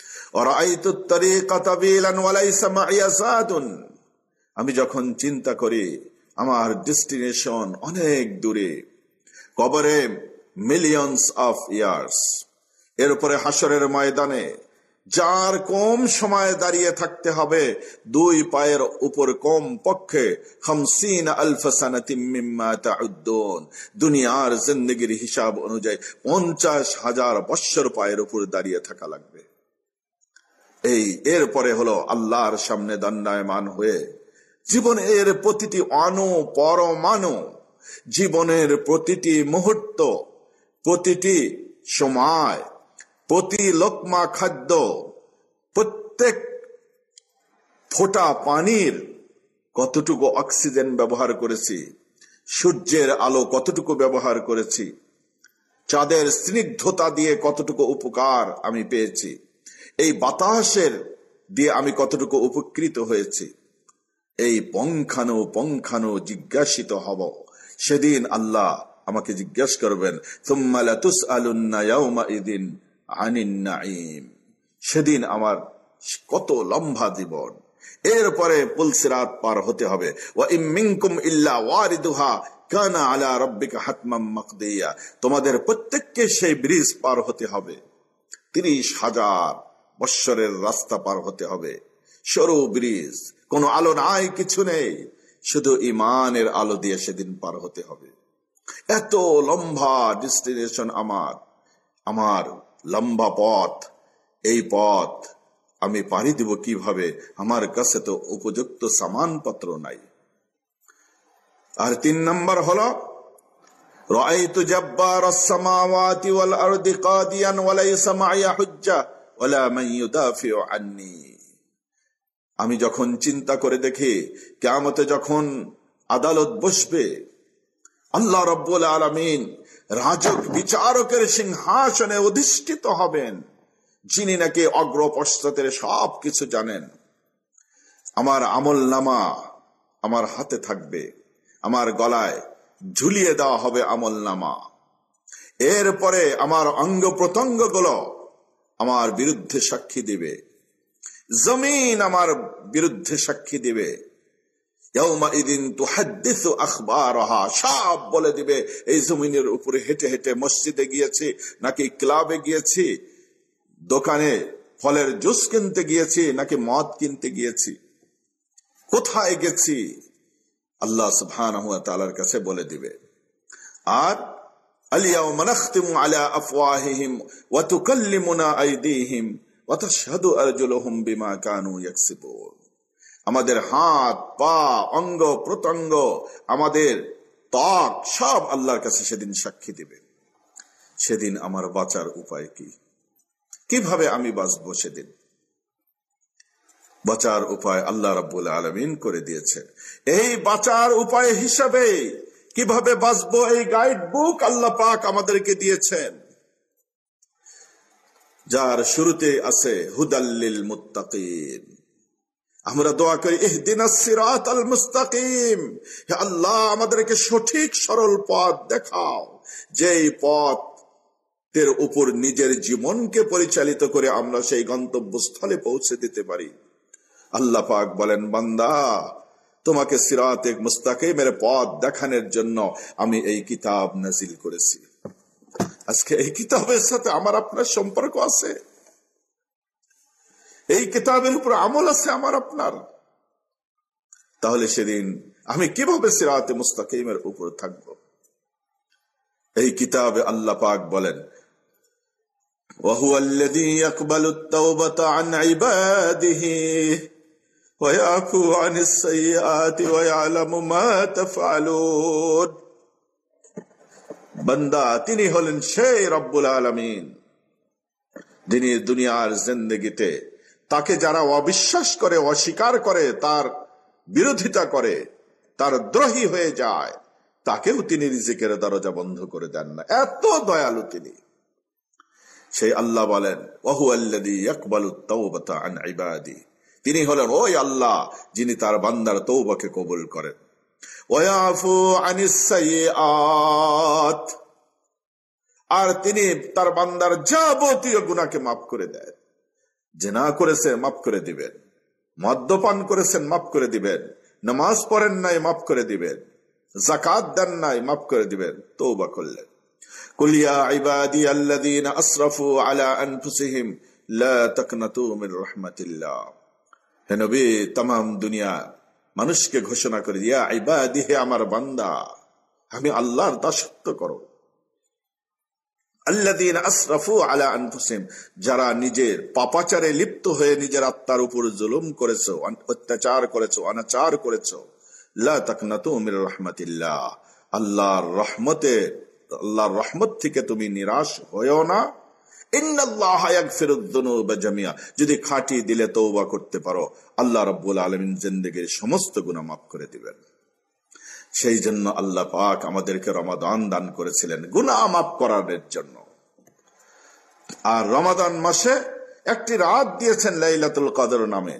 আমি যখন চিন্তা করি আমার ডেস্টিনেশন অনেক দূরে, কবরে মিলিয়ন্স অফ ইয়ার্স, এর উপরে হাসরের ময়দানে যার কম সময় দাঁড়িয়ে থাকতে হবে, 2 পায়ের উপর কম পক্ষে 50,000 সানাতিম মিম্মা তাউদ্দুন, দুনিয়ার জিন্দেগির হিসাব অনুযায়ী 50,000 বৎসর পায়ের উপর দাঁড়িয়ে থাকা লাগবে। এরপরে হলো আল্লাহর সামনে দণ্ডায়মান হয়ে জীবনের প্রতিটি অণু পরমাণু, জীবনের প্রতিটি মুহূর্ত, প্রতিটি সময়, প্রতি লোকমা খাদ্য, প্রত্যেক ফোঁটা পানির কতটুকু অক্সিজেন ব্যবহার করেছি, সূর্যের আলো কতটুকু ব্যবহার করেছি, চাঁদের স্নিগ্ধতা দিয়ে কতটুকু উপকার আমি পেয়েছি, এই বাতাসের দিয়ে আমি কতটুকু উপকৃত হয়েছি, এই পঙ্খানু জিজ্ঞাসিত হব। সেদিন আল্লাহ আমাকে জিজ্ঞাসা করবেন, সুম্মা লাতুসআলুন্না ইয়াউমাইযিন আনিন নাঈম। সেদিন আমার কত লম্বা জীবন, এরপরে পুলসিরাত পার হতে হবে। ওয়া ইম মিনকুম ইল্লা ওয়ারিদুহা কানা আলা রাব্বিকা হাতমান মাকদিয়া। তোমাদের প্রত্যেককে সেই ব্রিজ পার হতে হবে, 30,000 বৎসরের রাস্তা পার হতে হবে, সরু ব্রিজ, কোনো আলো নাই, কিছু নেই, শুধু ঈমানের আলো দিয়ে সেদিন পার হতে হবে। এত লম্বা ডেস্টিনেশন আমার লম্বা পথ, এই পথ আমি পাড়ি দিব কিভাবে? আমার কাছে তো উপযুক্ত সামানপত্র নাই। আর 3 নম্বর হলো রাআইতু জাব্বারাস সামাওয়াতি ওয়াল আরদি কাদিয়ান ওয়া লাইসা মাইয়া হুজ্জা ওয়ালা মান ইউদাফিউ আন্নি। আমি যখন চিন্তা করে দেখি কিয়ামতে যখন আদালত বসবে, আল্লাহ রাব্বুল আলামিন রাজক বিচারকের সিংহাসনে অধিষ্ঠিত হবেন, যিনি নাকি অগ্র পশ্চাতের সব কিছু জানেন। আমার আমলনামা আমার হাতে থাকবে, আমার গলায় ঝুলিয়ে দেওয়া হবে আমলনামা। এরপরে আমার অঙ্গ প্রত্যঙ্গ গুলো আমার বিরুদ্ধে সাক্ষী দিবে, জমিন আমার বিরুদ্ধে সাক্ষী দিবে। ইয়াউমাইযিন তুহাদ্দিসু আখবারাহা, সব বলে দিবে এই জমিনের উপরে হেঁটে হেঁটে মসজিদে গিয়েছি, নাকি ক্লাবে গিয়েছি, দোকানে ফলের জুস কিনতে গিয়েছি, নাকি মদ কিনতে গিয়েছি, কোথায় গেছি, আল্লাহ সুবহানাহু ওয়া তাআলার কাছে বলে দিবে। আর আল-ইয়াওমা নাখতিমু আলা আফওয়াহিহিম ওয়া তুকাল্লিমুনা আইদিহিম ওয়া তাশহাদু আরজুলুহুম বিমা কানু ইয়াকসিবুন। আমাদের হাত, পা, অঙ্গ প্রত্যঙ্গ, আমাদের ত্বক সব আল্লাহর কাছে সেদিন সাক্ষী দিবে। সেদিন আমার বাঁচার উপায় কি? কিভাবে আমি বাঁচবো? সেদিন বাঁচার উপায় আল্লাহ রাব্বুল আলামিন করে দিয়েছে। এই বাঁচার উপায় হিসাবে কিভাবে বাঁচবো এই গাইড বুক আল্লাহ পাক আমাদেরকে দিয়েছেন, যার শুরুতে আছে হুদাল্লিল মুত্তাকিন। আমরা দোয়া করি ইহদিনাস সিরাতাল মুস্তাকিম, হে আল্লাহ আমাদেরকে সঠিক সরল পথ দেখাও, যেই পথের উপর নিজের জীবনকে পরিচালিত করে আমরা সেই গন্তব্যস্থলে পৌঁছে দিতে পারি। আল্লাহ পাক বলেন, বান্দা তোমাকে সিরাতে মুস্তাকিমের পথ দেখানোর জন্য আমি এই কিতাব নাজিল করেছি। আজকে এই কিতাবের সাথে আমার আপনার সম্পর্ক আছে, এই কিতাবের উপর আমল আছে আমার আপনার। তাহলে সেদিন আমি কিভাবে সিরাতে মুস্তাকিমের উপর থাকব? এই কিতাবে আল্লাহ পাক বলেন, ওয়াহুয়াল্লাযী ইয়াকবালুত তাওবাতা আন ইবাদিহি ওয়া ইয়াফু আনিস সাইয়্যাতি ওয়া ইয়ালামু মা তাফআলুন। বান্দা তিনি হলেন সেই রব্বুল আলামিন, যিনি দুনিয়ার জিন্দেগিতে তাকে যারা অবিশ্বাস করে, অস্বীকার করে, তার বিরোধিতা করে, তার দ্রোহী হয়ে যায়, তাকেও তিনি রিজিকের দরজা বন্ধ করে দেন না। এত দয়ালু তিনি। সেই আল্লাহ বলেন, ওয়াহুয়াল্লাযী ইয়াকবালুত তাওবাতা আন ইবাদি, তিনি হলেন ওই আল্লাহ যিনি তার বান্দার তওবাকে কবুল করেন। ওয়া ইয়াফু আনিস সাইয়্যাত, আর তিনি তার বান্দার যাবতীয় গুনাহকে মাফ করে দেন। জিনা করেছে মাফ করে দিবেন, মদ্যপান করেছেন মাফ করে দিবেন, নামাজ পড়েন নাই মাফ করে দিবেন, যাকাত দেন নাই মাফ করে দিবেন তওবা করলেন। কুল ইয়া ইবাদিয়াল্লাযীনা আসরাফু আলা আনফুসিহিম লা তাকনাতু মির রাহমাতিল্লাহ। হে নবী, तमाम দুনিয়া মানুষকে ঘোষণা করে, ইয়া ইবাদি, হে আমার বান্দা, আমি আল্লাহর দাসত্ব করো। আল্লাযীনা আসরাফু আলা আনফুসিহিম, যারা নিজের পাপাচারে লিপ্ত হয়ে নিজের আত্মার উপর জুলুম করেছো, অত্যাচার করেছো, অনাচার করেছো, লা তাকনাতু মির রাহমাতিল্লাহ, আল্লাহর রহমত থেকে তুমি নিরাশ হয়ো না। ইন্নাল্লাহা ইয়াগফিরুয যুনুবা জামিআ, যদি খাঁটি দিলে তওবা করতে পারো, আল্লাহ রাব্বুল আলামিন জিন্দেগীর সমস্ত গুনাহ মাফ করে দিবেন। সেই জন্য আল্লাহ পাক আমাদেরকে রমাদান দান করেছিলেন গুনাহ মাফ করার জন্য। আর রমাদান মাসে একটি রাত দিয়েছেন লাইলাতুল কদর নামে,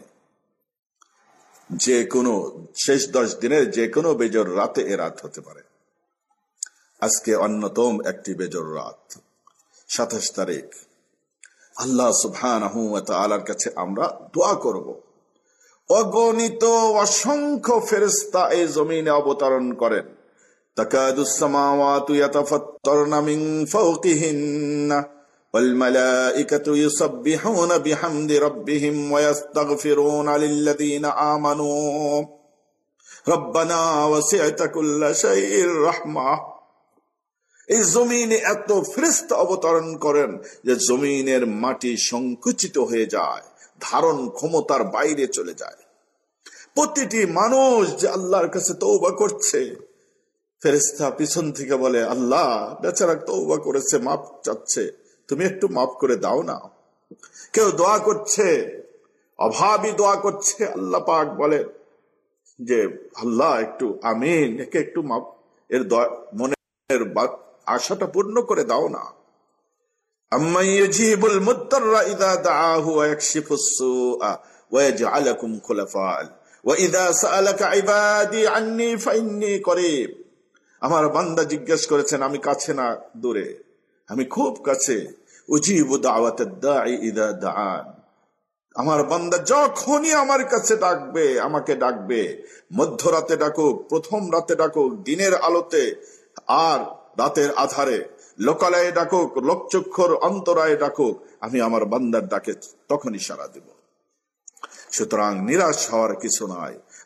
যে কোনো শেষ 10 দিনের যে কোনো বেজর রাতে এ রাত হতে পারে। আজকে অন্যতম একটি বেজর রাত 27 তারিখ। আল্লাহ সুবহানাহু ওয়া তাআলার কাছে আমরা দোয়া করব, অগণিত অসংখ্য ফেরেশতা এই জমিনে অবতরণ করেন। তাকাদুস সামাওয়াতু ইয়াতাফাত্তারনা মিন ফাওকিহিন্না ওয়াল মালাইকাতু ইউসাব্বিহুনা বিহামদি রাব্বিহিম ওয়া ইস্তাগফিরুনা লিল্লাযীনা আমানু রব্বানা ওয়াসি'তা কুল্লা শাইইর রাহমাহ। এই জমিনে এত ফেরেশতা অবতরণ করেন যে জমিনের মাটি সংকুচিত হয়ে যায়, ধারণ ক্ষমতার বাইরে চলে যায়। প্রতিটি মানুষ যে আল্লাহর কাছে তওবা করছে, ফেরেশতা পিছন থেকে বলে, আল্লাহ বেচারা তওবা করেছে, মাফ চাচ্ছে, তুমি একটু মাফ করে দাও না। কেউ দোয়া করছে, অভাবী দোয়া করছে, আল্লাহ পাক বলে যে আল্লাহ একটু আমিন, একে একটু মাফ, এর মনের আশাটা পূর্ণ করে দাও না। আম্মান ইউজিবুল মুত্তাররা ইযা দাআহু ওয়া ইয়াকশিফুস সুআ ওয়া ইয়াজআলুকুম খুলাফা'আল ওয়া ইযা সাআলাকা ইবাদি আন্নী ফাইন্নী করিব। আমার বান্দা জিজ্ঞেস করেছেন, আমি কাছে না দূরে? আমি খুব কাছে। উজিবু দাওয়াতাদ দাঈ ইযা দাআন, আমার বান্দা যখনই আমার কাছে ডাকবে, আমাকে ডাকবে, মধ্যরাতে ডাকুক, প্রথম রাতে ডাকুক, দিনের আলোতে আর রাতের আধারে, লোকালয়ে ডাকুক, লোকচক্ষুর অন্তরায়ে ডাকুক, আমি আমার বান্দার ডাকে তখনই সাড়া দেব। সুতরাং নিরাশ হওয়ার কিছু নাই।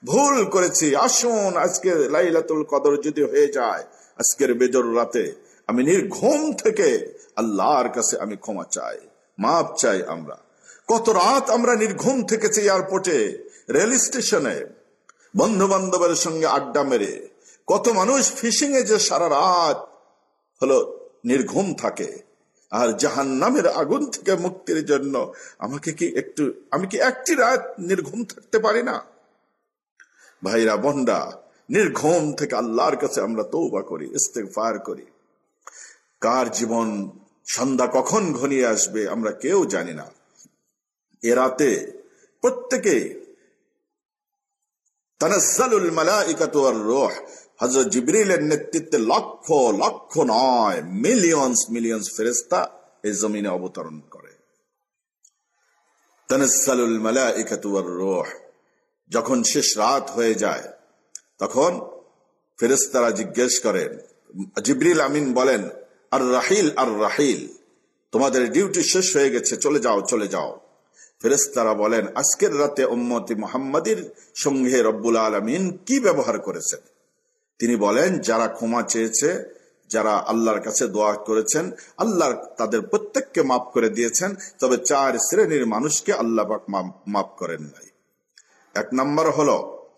ভুল করেছি, আসুন আজকে লাইলাতুল কদর যদি হয়ে যায়, আজকের বেজর রাতে আমি নির্ঘুম থেকে আল্লাহর কাছে আমি ক্ষমা চাই, মাপ চাই। আমরা কত রাত আমরা নির্ঘুম থেকেছি, এয়ারপোর্টে, রেল স্টেশনে, বন্ধু বান্ধবের সঙ্গে আড্ডা মেরে। কত মানুষ ফিশিং এ যে সারা রাত হলো নির্ঘুম থাকে। আর জাহান্নামের আগুন থেকে মুক্তির জন্য আমি কি একটি রাত নির্ঘুম থাকতে পারি না? ভাইরা বোনরা, নির্ঘুম থেকে আল্লাহর কাছে আমরা তওবা করি, ইস্তেগফার করি। কার জীবন সন্ধ্যা কখন ঘনিয়ে আসবে আমরা কেউ জানি না। এ রাতে প্রত্যেকে তানাজ্জালুল মালাইকাতু ওয়ার রূহ, হযরত জিবরিলের নেতৃত্বে লক্ষ লক্ষ নয় মিলিয়নস ফেরেশতা এই জমিনে অবতরণ করে। তানাজ্জালুল মালাইকাতু ওয়ার রূহ, যখন শেষ রাত হয়ে যায় তখন ফেরেশতারা জিজ্ঞেস করেন, জিবরিল আমিন বলেন, আর রাহিল, তোমাদের ডিউটি শেষ হয়ে গেছে, চলে যাও। ফেরেশতারা বলেন, আজকের রাতে উম্মতি মুহাম্মাদের সঙ্গে রব্বুল আলামিন কি ব্যবহার করেছেন? তিনি বলেন, যারা ক্ষমা চেয়েছে, যারা আল্লাহর কাছে দোয়া করেছেন, আল্লাহ তাদের প্রত্যেককে মাফ করে দিয়েছেন, তবে 4 শ্রেণীর মানুষকে আল্লাহ পাক মাফ করেন নাই। 1 নম্বর হলো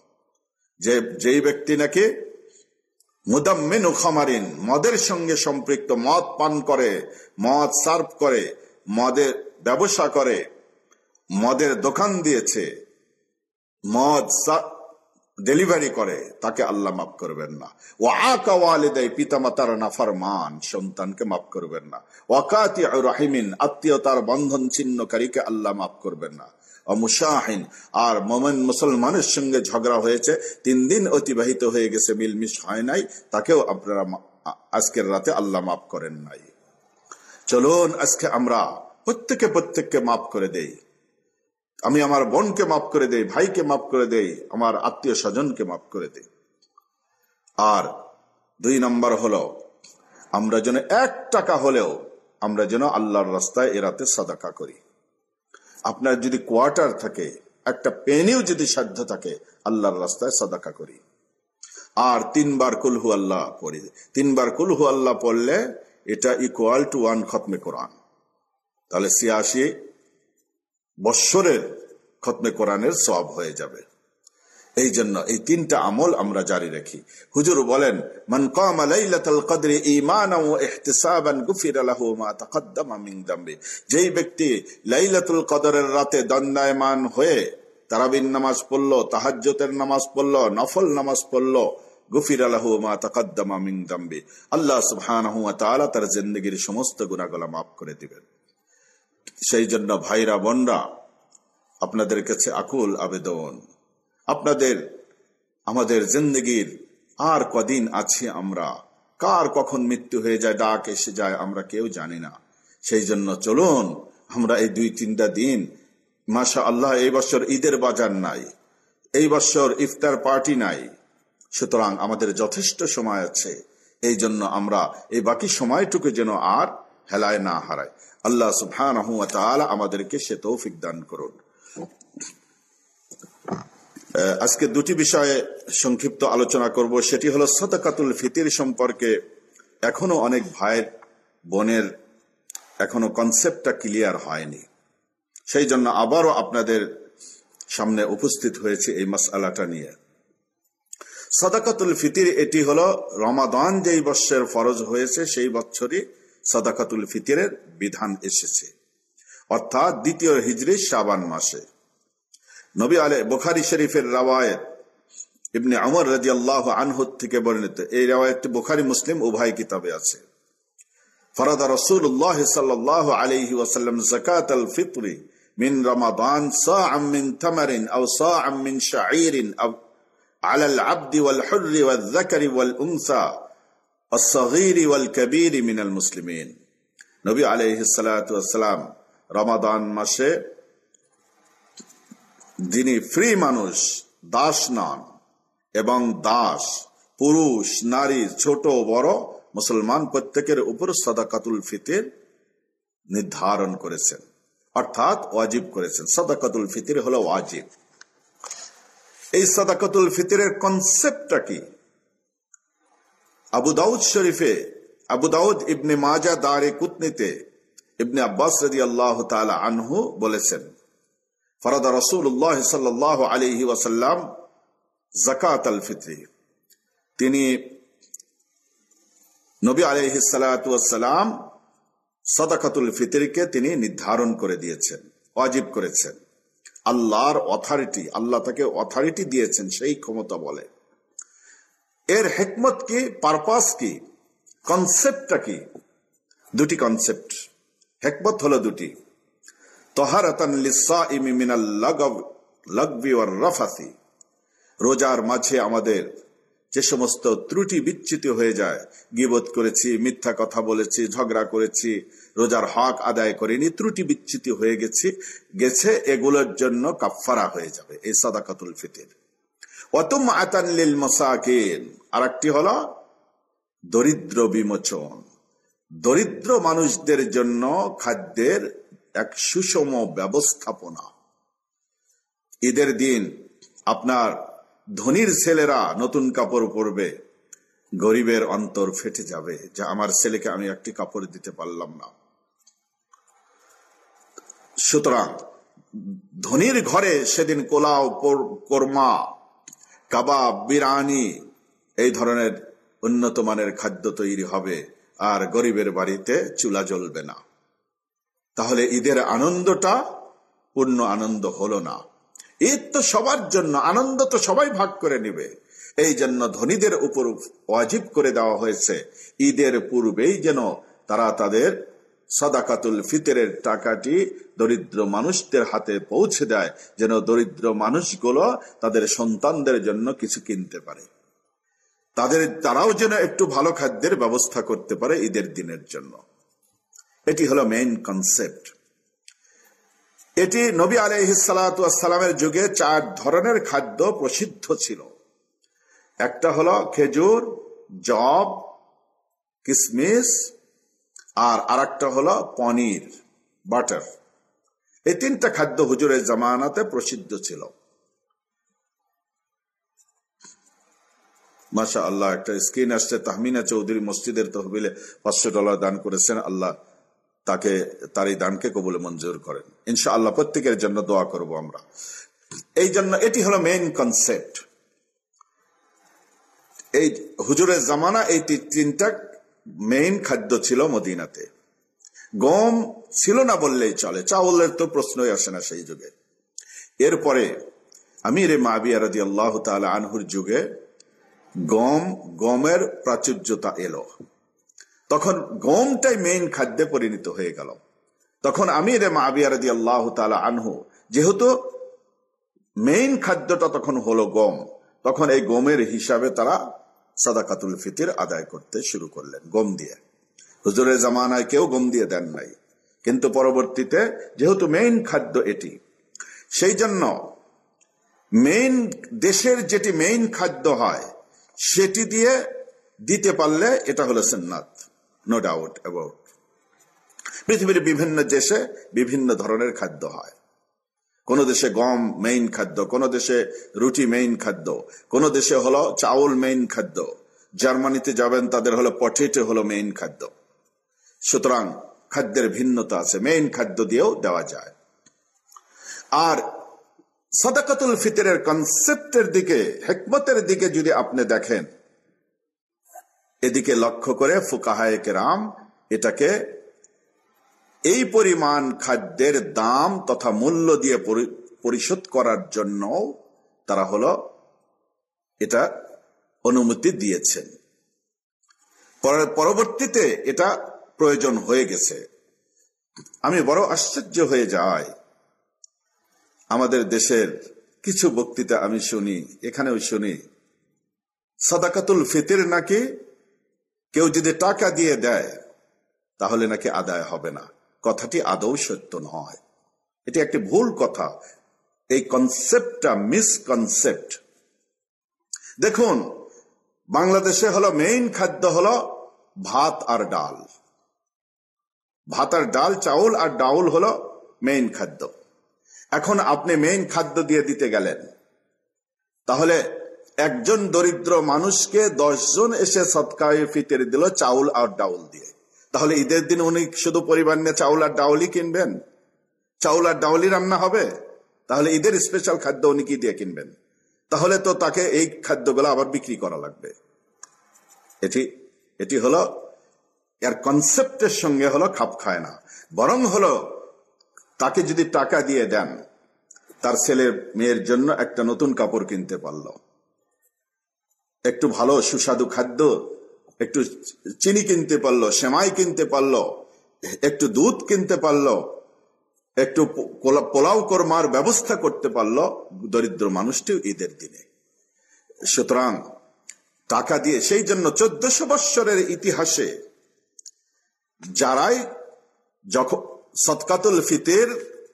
যেই ব্যক্তি নাকি মুদাম্মিনু খামারিন, মদের সঙ্গে সম্পৃক্ত, মদ পান করে, মদ সার্ভ করে, মদের ব্যবসা করে, মদের দোকান দিয়েছে, মদ ডেলিভারি করে, তাকে আল্লাহ মাফ করবেন না। ও আকা ওয়ালিদাই, পিতামাতার নাফরমান সন্তানকে মাফ করবেন না। ওয়াকাতি রাহিমিন, আত্মীয়তার বন্ধন ছিন্নকারীকে আল্লাহ মাফ করবেন না। মুশাহিন, আর মোমেন মুসলমানের সঙ্গে ঝগড়া হয়েছে, 3 দিন অতিবাহিত হয়ে গেছে, মিলমিশ হয় নাই, তাকেও আপনারা আজকের রাতে আল্লাহ মাফ করেন নাই। চলুন আজকে আমরা প্রত্যেককে মাফ করে দেই। আমি আমার বোনকে মাফ করে দেই, ভাইকে মাফ করে দেই, আমার আত্মীয় স্বজনকে মাফ করে দেই। আর 2 নম্বর হলো, আমরা যেন 1 টাকা হলেও আমরা যেন আল্লাহর রাস্তায় এ রাতে সাদাকা করি। আপনার যদি কোয়ার্টার থাকে, একটা পেনিও যদি সাধ্য থাকে, আল্লাহর রাস্তায় সাদাকা করি। আর 3 বার কুল হু আল্লাহ পড়ি। 3 বার কুল হু আল্লাহ পড়লে এটা ইকুয়াল টু 1 খতমে কোরআন। তাহলে 86 বৎসরের খতমে কোরআনের সওয়াব হয়ে যাবে। এই জন্য এই 3টা আমল আমরা জারি রাখি। হুজুর বলেন, মান কামা লাইলাতুল কদরি ঈমানান ওয়া ইহতিসাবান গুফিরা লাহু মা তাকদ্দামা মিন যামবি। যেই ব্যক্তি লাইলাতুল কদরের রাতে দণ্ডায়মান হয়ে তারাবির নামাজ পড়লো, তাহাজ্জুদের নামাজ পড়লো, নফল নামাজ পড়লো, গুফিরা লাহু মা তাকদ্দামা মিন যামবি, আল্লাহ সুবহানাহু ওয়া তাআলা তার জিন্দেগীর সমস্ত গুনাহগুলো মাফ করে দিবেন। সেই জন্য ভাইরা বোনরা, আপনাদের কাছে আকুল আবেদন, আমাদের জিন্দেগির আর কদিন আছে, আমরা কার কখন মৃত্যু হয়ে যায়, ডাক এসে যায়, আমরা কেউ জানি না। সেই জন্য চলুন আমরা এই 2-3টা দিন, মাশাআল্লাহ এই বছর ঈদের বাজার নাই, এই বছর ইফতার পার্টি নাই, সুতরাং আমাদের যথেষ্ট সময় আছে। এই জন্য আমরা এই বাকি সময়টুকু যেন আর হেলায় না হারাই। আল্লাহ সুবহানাহু ওয়া তাআলা আমাদেরকে সে তৌফিক দান করুন। আজকে 2টি বিষয়ে সংক্ষিপ্ত আলোচনা করব। সেটি হলো সাদাকাতুল ফিতর সম্পর্কে এখনো অনেক ভাইয়ের বোনের এখনো কনসেপ্টটা ক্লিয়ার হয়নি। সেই জন্য আবারও আপনাদের সামনে উপস্থিত হয়েছে এই মাসআলাটা নিয়ে। সাদাকাতুল ফিতর এটি হলো রমাদান যেই বৎসর ফরজ হয়েছে সেই বছরই সাদাকাতুল ফিতরের বিধান এসেছে, অর্থাৎ 2য় হিজরি শাবান মাসে। নবী বুখারী শরীফের রাওয়ায়াত ইবনে উমর রাদিয়াল্লাহু আনহু থেকে বর্ণিত, এই রাওয়ায়াতটি বুখারী মুসলিম উভয় কিতাবে আছে। ফরাদা রাসূলুল্লাহ সাল্লাল্লাহু আলাইহি ওয়াসাল্লাম যাকাতাল ফিতরি মিন রমাদান সাআম মিন তামারিন আও সাআম মিন শাঈরিন আও আলাল আবদি ওয়াল হুররি ওয়াল যাকারি ওয়াল উনসা আস-সাগীরি ওয়াল কাবীরি মিনাল মুসলিমিন। নবী আলাইহিস সালাতু ওয়াস সালাম রমাদান মাসে যিনি ফ্রি মানুষ, দাস নন, এবং দাস, পুরুষ, নারী, ছোট বড় মুসলমান প্রত্যেকের উপর সাদাকাতুল ফিতর নির্ধারণ করেছেন, অর্থাৎ ওয়াজিব করেছেন। সাদাকাতুল ফিতর হলো ওয়াজিব। এই সাদাকাতুল ফিতরের কনসেপ্টটা কি? আবু দাউদ শরীফে, আবু দাউদ ইবনে মাজা দারে কুতনিতে ইবনে আব্বাস রাদিয়াল্লাহু তাআলা আনহু বলেছেন, ফরাদা রাসূলুল্লাহ সাল্লাল্লাহু আলাইহি ওয়াসাল্লাম যাকাতাল ফিতরি, তিনি নবী আলাইহিস সালাতু ওয়াস সালাম সাদাকাতুল ফিতরকে তিনি নির্ধারণ করে দিয়েছেন, ওয়াজিব করেছেন। আল্লাহর অথরিটি, আল্লাহ তাকে অথরিটি দিয়েছেন, সেই ক্ষমতা বলে। এর হিকমত কি, পারপাস কি, কনসেপ্টটা কি? দুটি কনসেপ্ট, হিকমত হলো দুটি। তাহারাতান লিসাইমি মিনাল লাগবি ওয়ার রাফাসি, রোজার মাঝে আমাদের যে সমস্ত ত্রুটি বিচ্যুতি হয়ে যায়, গীবত করেছি, মিথ্যা কথা বলেছি, ঝগড়া করেছি, রোজার হক আদায় করিনি, ত্রুটি বিচ্যুতি হয়ে গেছে, এগুলোর জন্য কাফফারা হয়ে যাবে এই সাদাকাতুল ফিতর। ওয়াতুমআতান লিল মাসাকিন, আরেকটি হলো দরিদ্র বিমোচন, দরিদ্র মানুষদের জন্য খাদ্যের এক সুষম ব্যবস্থাপনা। ঈদের দিন আপনার ধনীর ছেলেরা নতুন কাপড় পরবে, গরিবের অন্তর ফেটে যাবে যে আমার ছেলেকে আমি একটি কাপড় দিতে পারলাম না। সুতরাং ধনীর ঘরে সেদিন পোলাও, কোরমা, কাবাব, বিরিয়ানি এই ধরনের উন্নত মানের খাদ্য তৈরি হবে, আর গরিবের বাড়িতে চুলা জ্বলবে না। তাহলে ঈদের আনন্দটা পূর্ণ আনন্দ হলো না। ঈদ তো সবার জন্য, আনন্দ তো সবাই ভাগ করে নেবে। এই জন্য ধনীদের উপর ওয়াজিব করে দেওয়া হয়েছে ঈদের পূর্বেই যেন তারা তাদের সাদাকাতুল ফিতরের টাকাটি দরিদ্র মানুষদের হাতে পৌঁছে দেয়, যেন দরিদ্র মানুষগুলো তাদের সন্তানদের জন্য কিছু কিনতে পারে, তারাও যেন একটু ভালো খাদ্যের ব্যবস্থা করতে পারে ঈদের দিনের জন্য। এটি হলো মেইন কনসেপ্ট। এটি নবী আলাইহিস সালাতু ওয়াস সালামের যুগে 4 ধরনের খাদ্য প্রসিদ্ধ ছিল। একটা হলো খেজুর, জব, কিশমিশ, আর আরেকটা হলো পনির, বাটার। এই 3টা খাদ্য হুজুরের জামানাতে প্রসিদ্ধ ছিল। মাশাআল্লাহ, একটা স্ক্রিন আসছে, তাহমিনা চৌধুরী মসজিদের তহবিলে $500 দান করেছেন। আল্লাহ তাকে, তার এই দানকে কবুল মঞ্জুর করেন ইনশাআল্লাহ। প্রত্যেকের জন্য দোয়া করব আমরা। এই জন্য এটি হলো মেইন কনসেপ্ট। এই হুজুরের জামানা এই 3টা মেইন খাদ্য ছিল মদিনাতে। গম ছিল না বললেই চলে, চাউলের তো প্রশ্নই আসে না সেই যুগে। এরপরে আমির মুআবিয়া রাদিয়াল্লাহু তাআলা আনহুর যুগে গমের প্রাচুর্যতা এলো। তখন গমটাই মেইন খাদ্যে পরিণত হয়ে গেল। তখন আমির মুআবিয়া রাদিয়াল্লাহু তাআলা আনহু, যেহেতু মেইন খাদ্যটা তখন হলো গম, তখন এই গমের হিসাবে তারা সাদাকাতুল ফিতর আদায় করতে শুরু করলেন গম দিয়ে। হুজুরের জামানায় কেউ গম দিয়ে দেন নাই, কিন্তু পরবর্তীতে যেহেতু মেইন খাদ্য এটি, সেই জন্য মেইন দেশের যেটি মেইন খাদ্য হয় সেটি দিয়ে দিতে পারলে এটা হলো সুন্নাত, নো ডাউট অ্যাবাউট। পৃথিবীর বিভিন্ন দেশে বিভিন্ন ধরনের খাদ্য হয়। কোন দেশে গম মেইন খাদ্য, কোন দেশে রুটি মেইন খাদ্য, কোন দেশে হলো চাউল মেইন খাদ্য। জার্মানিতে যাবেন, তাদের হলো পটেটো হলো মেইন খাদ্য। সুতরাং খাদ্যের ভিন্নতা আছে, মেইন খাদ্য দিয়েও দেওয়া যায়। আর সাদাকাতুল ফিতরের কনসেপ্টের দিকে, হিকমতের দিকে যদি আপনি দেখেন, এদিকে লক্ষ্য করে ফুকাহায়ে কেরাম এটাকে এই পরিমাণ খাদ্যের দাম তথা মূল্য দিয়ে পরিশোধ করার জন্য তারা হলো এটা অনুমতি দিয়েছেন। পরবর্তীতে এটা প্রয়োজন হয়ে গেছে। আমি বড় আশ্চর্য হয়ে যাই, আমাদের দেশের কিছু বক্তৃতা আমি শুনি, এখানেও শুনি, সাদাকাতুল ফিতর নাকি কেউ যদি টাকা দিয়ে দেয় তাহলে নাকি আদায় হবে না। কথাটি আদৌ সত্য নয়, এটি একটি ভুল কথা। এই কনসেপ্টটা মিসকনসেপ্ট। দেখুন, বাংলাদেশে হলো মেইন খাদ্য হলো ভাত আর ডাল। ভাত আর ডাল, চাউল আর ডাউল হলো মেইন খাদ্য। এখন আপনি মেইন খাদ্য দিয়ে দিতে গেলেন, তাহলে একজন দরিদ্র মানুষকে 10 জন এসে সদকায়ে ফিতর দিল চাউল আর ডাউল দিয়ে, তাহলে ঈদের দিন উনি শুধু পরিবার নিয়ে চাউল আর ডাউলই কিনবেন? চাউল আর ডাউলই রান্না হবে? তাহলে ঈদের স্পেশাল খাদ্য উনি কি দিয়ে কিনবেন? তাহলে তো তাকে এই খাদ্যগুলো আবার বিক্রি করা লাগবে। এটি হলো এর কনসেপ্টের সঙ্গে হলো খাপ খায় না। বরং হলো তাকে যদি টাকা দিয়ে দেন, তার ছেলে মেয়ের জন্য একটা নতুন কাপড় কিনতে পারলো, একটু ভালো সুস্বাদু খাদ্য, একটু চিনি কিনতে পারলো, সেমাই কিনতে পারলো, একটু দুধ কিনতে পারলো, একটু পোলাও কোরমার ব্যবস্থা করতে পারলো দরিদ্র মানুষটিও ঈদের দিনে। সুতরাং টাকা দিয়ে, সেই জন্য 1400 বৎসরের ইতিহাসে যারাই যখন সদকাতুল ফিতর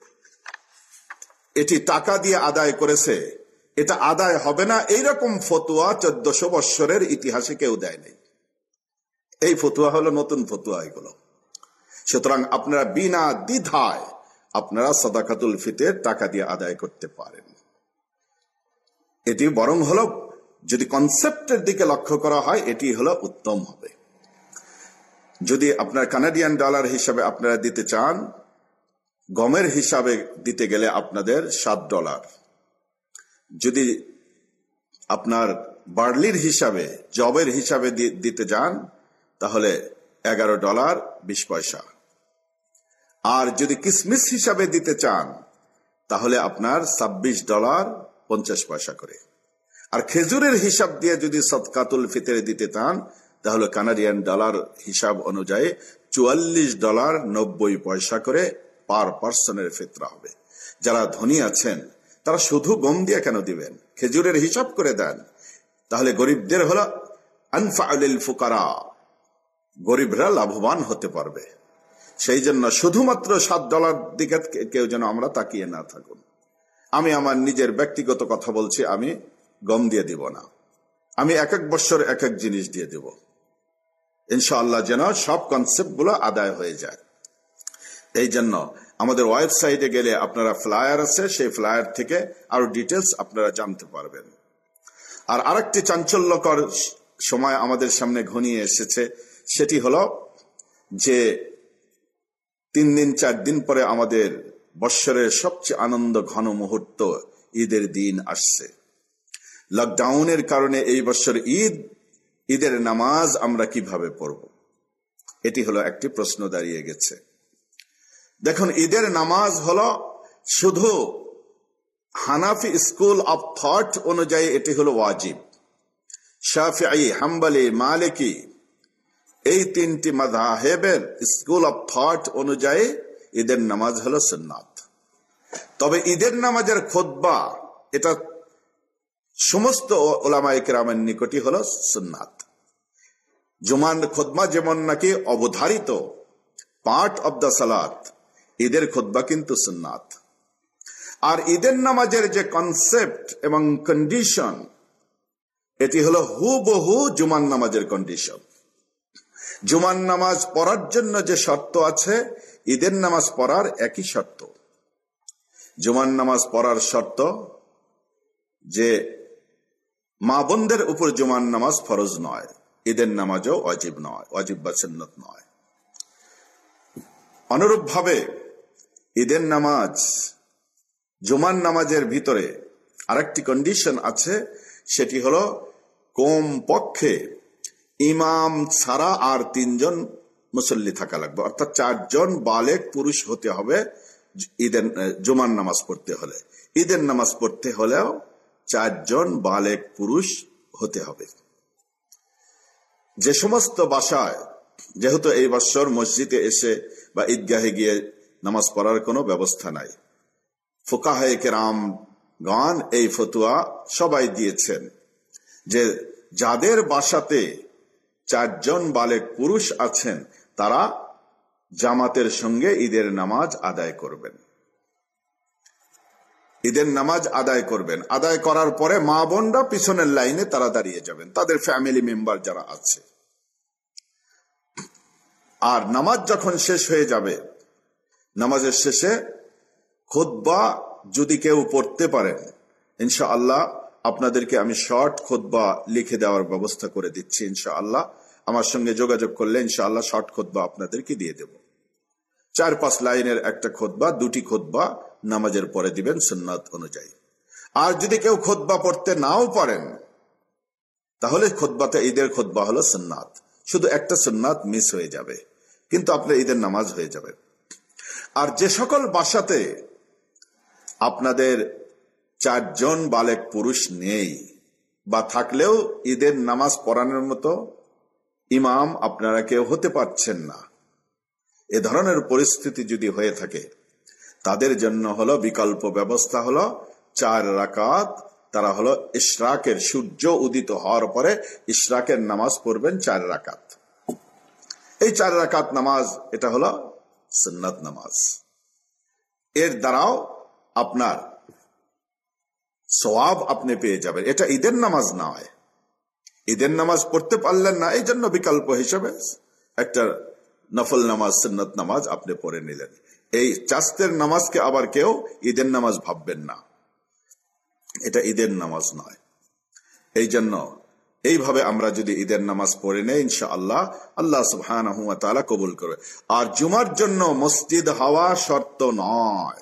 এটি টাকা দিয়ে আদায় করেছে, এটা আদায় হবে না এইরকম ফতুয়া 1400 বৎসরের ইতিহাসে কেউ দেয় নাই। এই ফতুয়া হলো নতুন ফতুয়া এগুলো। সুতরাং আপনারা বিনা দ্বিধায় আপনারা সাদাকাতুল ফিতর টাকা দিয়ে আদায় করতে পারেন। এটি বরং হলো, যদি কনসেপ্টের দিকে লক্ষ্য করা হয়, এটি হলো উত্তম হবে। যদি আপনার কানাডিয়ান ডলার হিসাবে আপনারা দিতে চান, গমের হিসাবে দিতে গেলে আপনাদের $7, যদি আপনার বার্লির হিসাবে, জবের হিসাবে দিতে যান, তাহলে $11.20। আর যদি কিসমিস হিসাবে দিতে চান, তাহলে আপনার $26.50 করে। আর খেজুরের হিসাব দিয়ে যদি সদকাতুল ফিতরে দিতে চান, তাহলে কানাডিয়ান ডলার হিসাব অনুযায়ী $44.90 করে পার পার্সনের ফিতরা হবে। যারা ধনী আছেন তারা শুধু গম দিয়ে কেন দিবেন? খেজুরের হিসাব করে দেন, তাহলে গরিবদের হলো আনফাউলিল ফুকারা, গরিবরা লাভবান হতে পারবে। সেই জন্য শুধুমাত্র $7 দিকে কেউ যেন আমরা তাকিয়ে না থাকুন। আমি আমার নিজের ব্যক্তিগত কথা বলছি, আমি গম দিয়ে দিব না, আমি এক এক বছর এক এক জিনিস দিয়ে দেব, ইনশাআল্লাহ, যেন সব কনসেপ্ট গুলো আদায় হয়ে যায়। এই জন্য আমাদের ওয়েবসাইটে গেলে আপনারা ফ্লায়ার আছে, সেই ফ্লায়ার থেকে আরো ডিটেলস আপনারা জানতে পারবেন। আর আরেকটি চাঞ্চল্যকর সময় আমাদের সামনে ঘনিয়ে এসেছে, সেটি হলো যে 3 দিন 4 দিন পরে আমাদের বৎসরের সবচেয়ে আনন্দ ঘন মুহূর্ত ঈদের দিন আসছে। লকডাউনের কারণে এই বছর ঈদের নামাজ আমরা কিভাবে পড়ব, এটি হলো একটি প্রশ্ন দাঁড়িয়ে গেছে। দেখুন, ঈদের নামাজ হলো শুধু হানাফি স্কুল অফ থট অনুযায়ী এটি হলো ওয়াজিব। শাফিঈ, হাম্বলি, মালিকি এই 3টি মাযহাবের স্কুল অফ থট অনুযায়ী ঈদের নামাজ হলো সুন্নাত। তবে ঈদের নামাজের খুতবা এটা সমস্ত উলামায়ে কেরামের নিকটই হলো সুন্নাত। জুমার খুতবা যেমন নাকি অবধারিত পার্ট অব দ্য সালাত, ঈদের খুতবা কিন্তু সুন্নাত। আর ঈদের নামাজের যে কনসেপ্ট এবং কন্ডিশন, এটি হলো হুবহু জুমার নামাজের কন্ডিশন। জুমার নামাজ পড়ার জন্য যে শর্ত আছে, ঈদের নামাজ পড়ার একই শর্ত। জুমার নামাজ পড়ার শর্ত যে মা বোনদের উপর জুমার নামাজ ফরজ নয়, ঈদের নামাজও ওয়াজিব নয়, ওয়াজিব বা সুন্নত নয়। অনুরূপ ভাবে ঈদের নামাজ, জুমার নামাজের ভিতরে আরেকটি কন্ডিশন আছে, সেটি হলো কম পক্ষে ইমাম ছাড়া আর 3 জন মুসল্লি থাকা লাগবে, অর্থাৎ 4 জন বালেগ পুরুষ হতে হবে ঈদের জুমার নামাজ পড়তে হলে। ঈদের নামাজ পড়তে হলেও 4 জন বালেগ পুরুষ হতে হবে। যে সমস্ত বাসায়, যেহেতু এই বছর মসজিদে এসে বা ঈদগাহে গিয়ে নামাজ পড়ার কোনো ব্যবস্থা নাই, ফুকাহায়ে কেরামগণ এই ফতোয়া সবাই দিয়েছেন যে যাদের বাসাতে 4 জন বালেগ পুরুষ আছেন, তারা জামাতের সঙ্গে ঈদের নামাজ আদায় করবেন। ঈদের নামাজ আদায় করবেন, আদায় করার পরে মা বোনরা পিছনের লাইনে তারা দাঁড়িয়ে যাবেন, তাদের ফ্যামিলি মেম্বার যারা আছে। আর নামাজ যখন শেষ হয়ে যাবে, নামাজের শেষে খুতবা যদি কেউ পড়তে পারেন, ইনশাআল্লাহ আপনাদেরকে আমি শর্ট খুতবা লিখে দেওয়ার ব্যবস্থা করে দিচ্ছি ইনশাআল্লাহ। আমার সঙ্গে যোগাযোগ করলে ইনশাআল্লাহ শর্ট খুতবা আপনাদেরকে দিয়ে দেব। 4-5 লাইনের একটা খুতবা, 2টি খুতবা নামাজের পরে দিবেন সুন্নাত অনুযায়ী। আর যদি কেউ খুতবা পড়তে নাও পারেন, তাহলে খুতবাতে ঈদের খুতবা হলো সুন্নাত, শুধু একটা সুন্নাত মিস হয়ে যাবে, কিন্তু আপনার ঈদের নামাজ হয়ে যাবে। আর যে সকল বাসাতে আপনাদের 4 জন বালেক পুরুষ নেই, বা থাকলেও ঈদের নামাজ পড়ানোর মতো ইমাম আপনারা কেউ হতে পারছেন না, এ ধরনের পরিস্থিতি যদি হয়ে থাকে, তাদের জন্য হলো বিকল্প ব্যবস্থা হলো 4 রাকাত। তারা হলো ইশরাকের, সূর্য উদিত হওয়ার পরে ইশরাকের নামাজ পড়বেন 4 রাকাত। এই 4 রাকাত নামাজ, এটা হলো সুন্নাত নামাজ। এর দ্বারাও আপনার সওয়াব আপনি পেয়ে যাবেন। এটা ঈদের নামাজ নয়। ঈদের নামাজ পড়তে পারলেন না, এই জন্য বিকল্প হিসেবে একটা নফল নামাজ, সুন্নাত নামাজ আপনি পড়ে নিলেন। এই চাস্তের নামাজকে আবার কেউ ঈদের নামাজ ভাববেন না, এটা ঈদের নামাজ নয়। এই জন্য এইভাবে আমরা যদি ঈদের নামাজ পড়ে নেই, ইনশাআল্লাহ আল্লাহ সুবহানাহু ওয়া তাআলা কবুল করবে। আর জুমার জন্য মসজিদ হওয়া শর্ত নয়।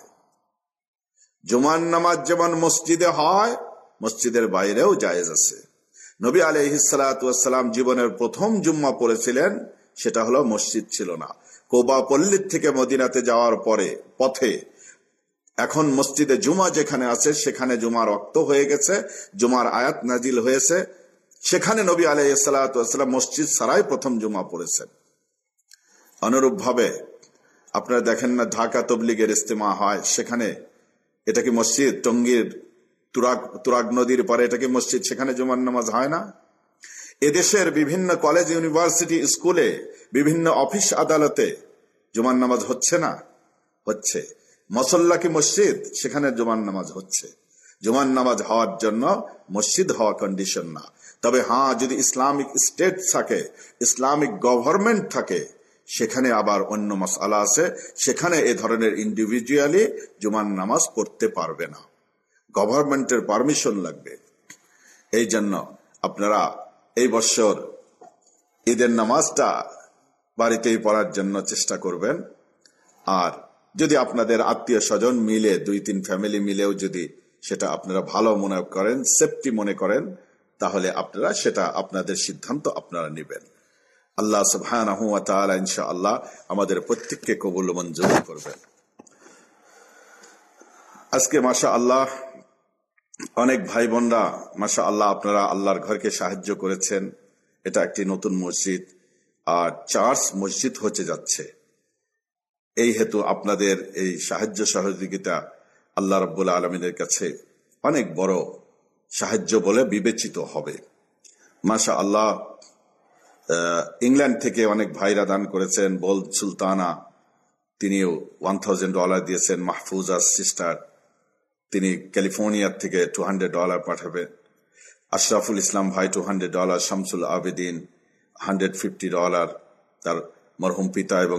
জুমার নামাজ যেমন মসজিদে হয়, মসজিদের বাইরেও জায়েজ আছে। নবী আলাইহিস সালাতু ওয়াস সালাম জীবনের প্রথম জুম্মা পড়েছিলেন, সেটা হলো মসজিদ ছিল না। কোবা পল্লীর থেকে মদিনাতে যাওয়ার পরে পথে এখন মসজিদে জুমা যেখানে আছে, সেখানে জুমার ওয়াক্ত হয়ে গেছে, জুমার আয়াত নাজিল হয়েছে, সেখানে নবী আলাইহিস সালাতু ওয়াস সালাম মসজিদ ছাড়াই প্রথম জুমা পড়েছেন। অনুরূপ ভাবে আপনারা দেখেন না, ঢাকা তবলিগের ইস্তেমা হয়, সেখানে এটা কি মসজিদ? টঙ্গীর তুরাগ নদীর পরে এটা কি মসজিদ? সেখানে জুমার নামাজ হয় না? এদেশের বিভিন্ন কলেজ, ইউনিভার্সিটি, স্কুলে, বিভিন্ন অফিস আদালতে জুমার নামাজ হচ্ছে না? হচ্ছে। মসল্লা কি মসজিদ? সেখানে জুমার নামাজ হচ্ছে। জুমার নামাজ হওয়ার জন্য মসজিদ হওয়া কন্ডিশন না। তবে হ্যাঁ, যদি ইসলামিক স্টেট থাকে, ইসলামিক গভর্নমেন্ট থাকে, সেখানে আবার অন্য মাসআলা আছে, সেখানে এ ধরনের ইন্ডিভিজুয়ালি জুমার নামাজ পড়তে পারবে না, গভর্নমেন্টের পারমিশন লাগবে। এই জন্য আপনারা এই বছর ঈদের নামাজটা বাড়িতেই পড়ার জন্য চেষ্টা করবেন। আর যদি আপনাদের আত্মীয় স্বজন মিলে, 2-3 ফ্যামিলি মিলেও যদি সেটা আপনারা ভালো মনে করেন, সেফটি মনে করেন, তাহলে আপনারা সেটা আপনাদের সিদ্ধান্ত আপনারা নেবেন। আল্লাহ সুবহানাহু ওয়া তাআলা ইনশাআল্লাহ আমাদের প্রত্যেককে কবুল ও মঞ্জুর করবেন। আজকে মাশাআল্লাহ অনেক ভাই বোনরা মাশাআল্লাহ আপনারা আল্লাহর ঘরকে সাহায্য করেছেন। এটা একটি নতুন মসজিদ আর চার্চ মসজিদ হতে যাচ্ছে। এই হেতু আপনাদের এই সাহায্য সহযোগিতা আল্লাহ রাব্বুল আলামিনের কাছে অনেক বড় সাহায্য বলে বিবেচিত হবে। মাশাআল্লাহ ইংল্যান্ড থেকে অনেক ভাইরা দান করেছেন। বোল্ড সুলতানা, তিনিও $1000 দিয়েছেন। মাহফুজা সিস্টার, তিনি ক্যালিফোর্নিয়া থেকে $200 পাঠাবেন। আশরাফুল ইসলাম ভাই $200, শামসুল আবেদিন $150 তার মরহুম পিতা এবং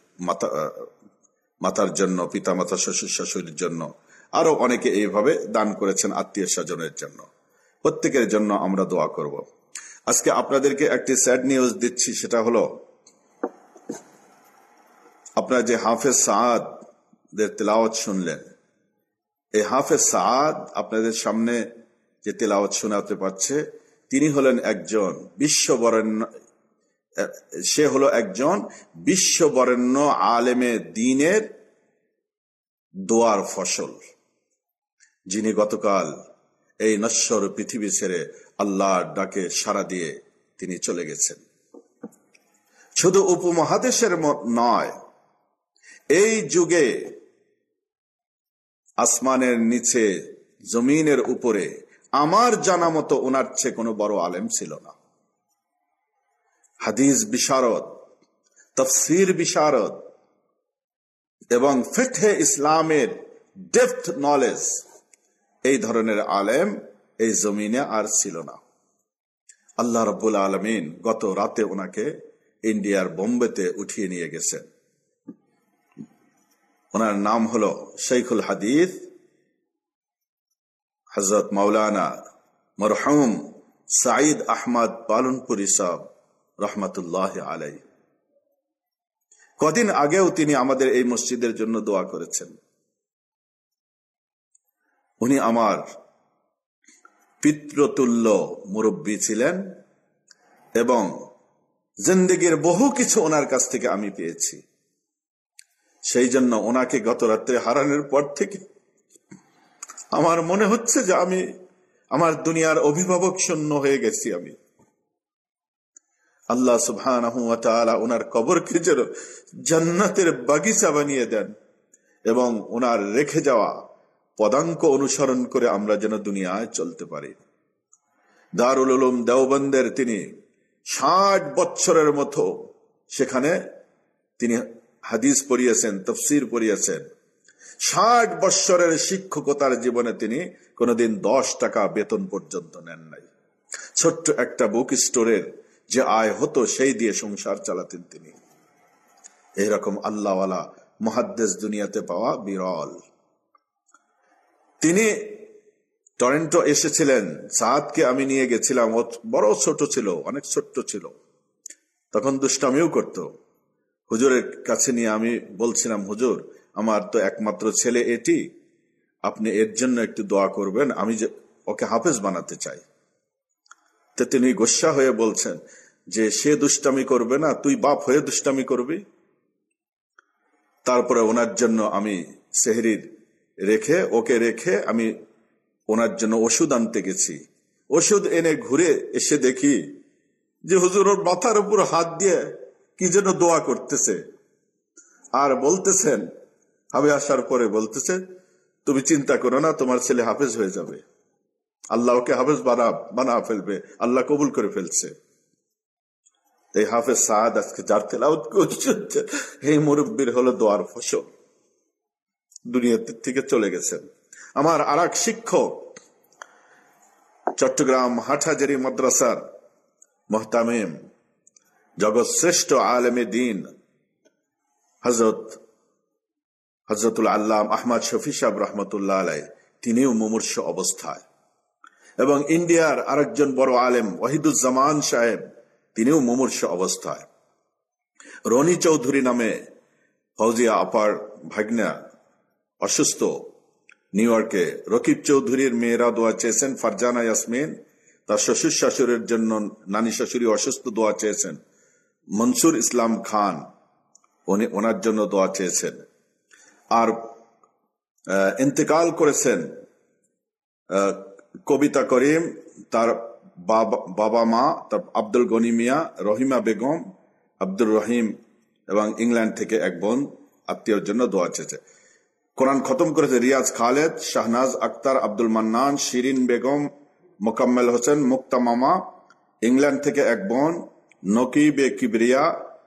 মাতার জন্য, পিতা মাতা শ্বশুর শাশুড়ির জন্য। আরো অনেকে এইভাবে দান করেছেন আত্মীয় স্বজনের জন্য। প্রত্যেকের জন্য আমরা দোয়া করব। আজকে আপনাদেরকে একটি স্যাড নিউজ দিচ্ছি, সেটা হলো আপনারা যে হাফেজ সাদ দের তেলাওয়াত শুনলেন, এই হাফেজ সাদ আপনাদের সামনে যে তেলাওয়াত শোনাতে পারছে, তিনি হলেন একজন বিশ্ববরেণ্য, সে হলো একজন বিশ্ববরেণ্য আলেমে দ্বীনের দোয়ার ফসল, যিনি গতকাল এই নশ্বর পৃথিবী ছেড়ে আল্লাহর ডাকে সাড়া দিয়ে তিনি চলে গেছেন। শুধু উপমহাদেশের নয়, এই যুগে আসমানের নিচে, জমিনের উপরে আমার জানা মতো ওনার চেয়ে কোনো বড় আলেম ছিল না। হাদিস বিশারদ, তাফসীর বিশারদ এবং ফিকহে ইসলামের ডেপথ নলেজ, এই ধরনের আলেম এই জমিনে আর ছিল না। আল্লাহ রাব্বুল আলামিন গত রাতে ওনাকে ইন্ডিয়ার বোম্বেতে উঠিয়ে নিয়ে গেছেন। ওনার নাম হলো শেখুল হাদিস হযরত মাওলানা মরহুম সাঈদ আহমদ পালনপুরি সাহেব রহমতুল্লাহ আলাই। কদিন আগেও তিনি আমাদের এই মসজিদের জন্য দোয়া করেছেন। উনি আমার পিতৃতুল্য মুরব্বী ছিলেন এবং জিন্দেগির বহু কিছু ওনার কাছ থেকে আমি পেয়েছি। সেই জন্য ওনাকে গত রাত্রে হারানোর পর থেকে আমার মনে হচ্ছে যে আমি আমার দুনিয়ার অভিভাবক শূন্য হয়ে গেছি। আমি আল্লাহ সুবহানাহু ওয়া তাআলা ওনার কবরকে যেন জান্নাতের বাগিচা বানিয়ে দেন এবং ওনার রেখে যাওয়া পদাঙ্ক অনুসরণ করে আমরা যেন দুনিয়ায় চলতে পারি। দারুল উলুম দেওবন্দের তিনি 60 বছরের মতো সেখানে তিনি হাদিস পড়িয়েছেন, তাফসীর পড়িয়েছেন। 60 বছরের শিক্ষকতার জীবনে তিনি কোনোদিন 10 টাকা বেতন পর্যন্ত নেন নাই। ছোট্ট একটা বুক স্টোরের যে আয় হতো সেই দিয়ে সংসার চালাতেন তিনি। এইরকম আল্লাহওয়ালা মুহাদ্দিস দুনিয়াতে পাওয়া বিরল। তিনি টরেন্টো এসেছিলেন, সাদকে আমি নিয়ে গেছিলাম। বড় ছোট ছিল, অনেক ছোট্ট ছিল, তখন দুষ্টামিও করত। হুজুরের কাছে নিয়ে আমি বলছিলাম, হুজুর আমার তো একমাত্র ছেলে এটি, আপনি এর জন্য একটু দোয়া করবেন, আমি যে ওকে হাফেজ বানাতে চাই। তো তিনি গোস্বা হয়ে বলছেন যে সে দুষ্টামি করবে না, তুই বাপ হয়ে দুষ্টামি করবি। তারপরে ওনার জন্য আমি সেহরির ওকে রেখে আমি ওনার জন্য ওষুধ আনতে গেছি। ওষুধ এনে ঘুরে এসে দেখি যে হুজুর ওর মাথার উপর হাত দিয়ে কি যেন দোয়া করতেছে আর বলতেছেন, আমি আসার পরে বলতেছে, তুমি চিন্তা করো না, তোমার ছেলে হাফেজ হয়ে যাবে, আল্লাহ ওকে হাফেজ বানা ফেলবে, আল্লাহ কবুল করে ফেলছে। এই হাফেজ সাদ আজকে যার তেলাওয়াত করছে এই মুরব্বির হলো দোয়ার ফসল, দুনিয়া থেকে চলে গেছেন। আমার আর এক শিক্ষক চট্টগ্রাম হাটহাজারী মাদ্রাসার মুহতামিম জগৎ শ্রেষ্ঠ আলেমে দিন হযরতুল আল্লাম আহমদ শফি সাহেব রহমতুল্লাহ আলাই, তিনিও মুমূর্ষ অবস্থায়। এবং ইন্ডিয়ার আরেকজন বড় আলেম ওয়াহিদুজ্জামান সাহেব, তিনিও মুমূর্ষ অবস্থায়। রনি চৌধুরী নামে ফৌজিয়া আপার ভাগ্না অসুস্থ, নিউ ইয়র্কে। রকিব চৌধুরীর মেয়েরা দোয়া চেয়েছেন, ফারজানা ইয়াসমিন তার শ্বশুর শাশুড়ির জন্য, নানি শাশুড়ি অসুস্থ, দোয়া চেয়েছেন। মনসুর ইসলাম খান উনি ওনার জন্য দোয়া চেয়েছেন। আর ইন্তেকাল করেছেন কবিতা করিম, তার বাবা মা, তার আব্দুল গনি মিয়া, রহিমা বেগম, আব্দুর রহিম এবং ইংল্যান্ড থেকে এক বোন আত্মীয়র জন্য দোয়া চেয়েছে। কোরআন খতম করেছে রিয়াজ খালেদ, শাহনাজ আক্তার, আব্দুল মান্নান, শিরিন বেগম, মোকাম্মেল হোসেন, মুক্তা মামা, ইংল্যান্ড থেকে এক বোন, নকিবে কিবরিয়া,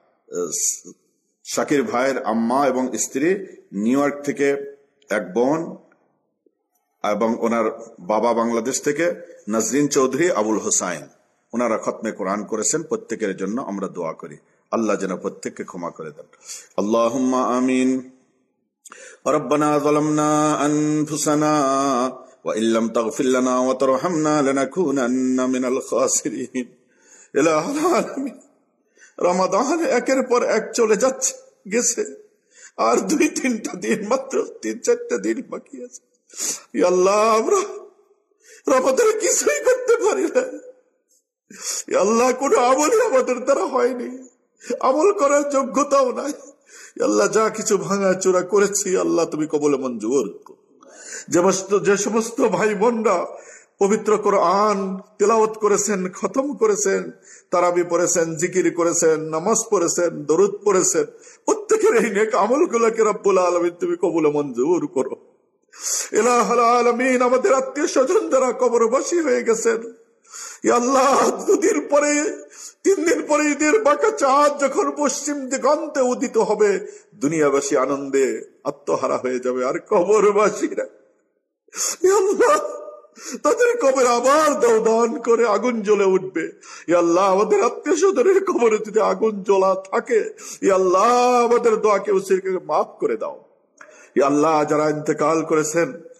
শাকির ভাইয়ের আম্মা এবং স্ত্রী, নিউ ইয়র্ক থেকে এক বোন এবং ওনার বাবা বাংলাদেশ থেকে, নাজরিন চৌধুরী, আবুল হোসাইন, ওনারা খতমে কোরআন করেছেন। প্রত্যেকের জন্য আমরা দোয়া করি, আল্লাহ যেন প্রত্যেককে ক্ষমা করে দেন। আল্লাহুম্মা আমিন। ربنا ظلمنا أنفسنا وإن لم تغفر لنا وترحمنا لنكونن من الخاسرين। إله العالمين, রমাদান একের পর এক চলে যাচ্ছে গেছে, আর 2-3টা দিন মাত্র, 3-4টা দিন বাকি আছে। আল্লাহ আমরা রমাদানে কিছুই করতে পারি না। আল্লাহ কোন আমলই আমাদের দ্বারা হয়নি, আমল করার যোগ্যতাও নাই। আল্লাহ যা কিছু ভাঙা চোরা করেছি আল্লাহ তুমি কবুল মঞ্জুর। যে সমস্ত ভাই বোনরা পবিত্র কোরআন তেলাওয়াত করেছেন, খতম করেছেন, তারাবি পড়েছেন, জিকির করেছেন, নামাজ পড়েছেন, দরুদ পড়েছেন, প্রত্যেকের এই নেক আমলগুলোকে রব্বুল আলামিন তুমি কবুল মঞ্জুর করো। ইলাহুল আলামিন, আমাদের আত্মীয় স্বজন যারা কবরবাসী হয়ে গেছেন, আল্লাহ 3 দিন পরে ঈদের বাঁকা চাঁদ যখন পশ্চিম দিগন্তে উদিত হবে, দুনিয়াবাসী আনন্দে আত্মহারা হয়ে যাবে, আর কবরবাসীরা আল্লাহ তাদের কবর আবার দান করে আগুন জ্বলে উঠবে। আল্লাহ আমাদের আত্মীয় স্বজনের কবরে যদি আগুন জ্বলা থাকে, আল্লাহ আমাদের দোয়াকে উসিরকে মাফ করে দাও। আল্লাহ যারা ইন্তেকাল করেছেন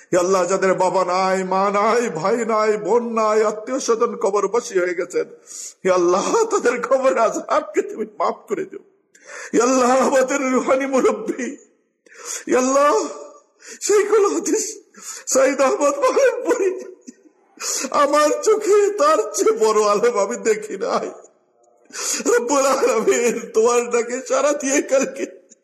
হে আল্লাহ, যাদের বাবা নাই, মা নাই, ভাই নাই, বোন নাই, আত্মীয় স্বজন কবরবাসী হয়ে গেছেন, হে আল্লাহ তাদের কবর আযাবকে তুমি মাফ করে দিও। হে আল্লাহ, আমাদের রুহানি মুরব্বী, হে আল্লাহ শাইখুল হাদিস সাইদ আহমদ মহলেনপুরী, আমার চোখে তার চেয়ে বড় আলেম আমি দেখি নাই। রব্বুল আলামিন তোমার ডাকে সাড়া দিয়ে কালকে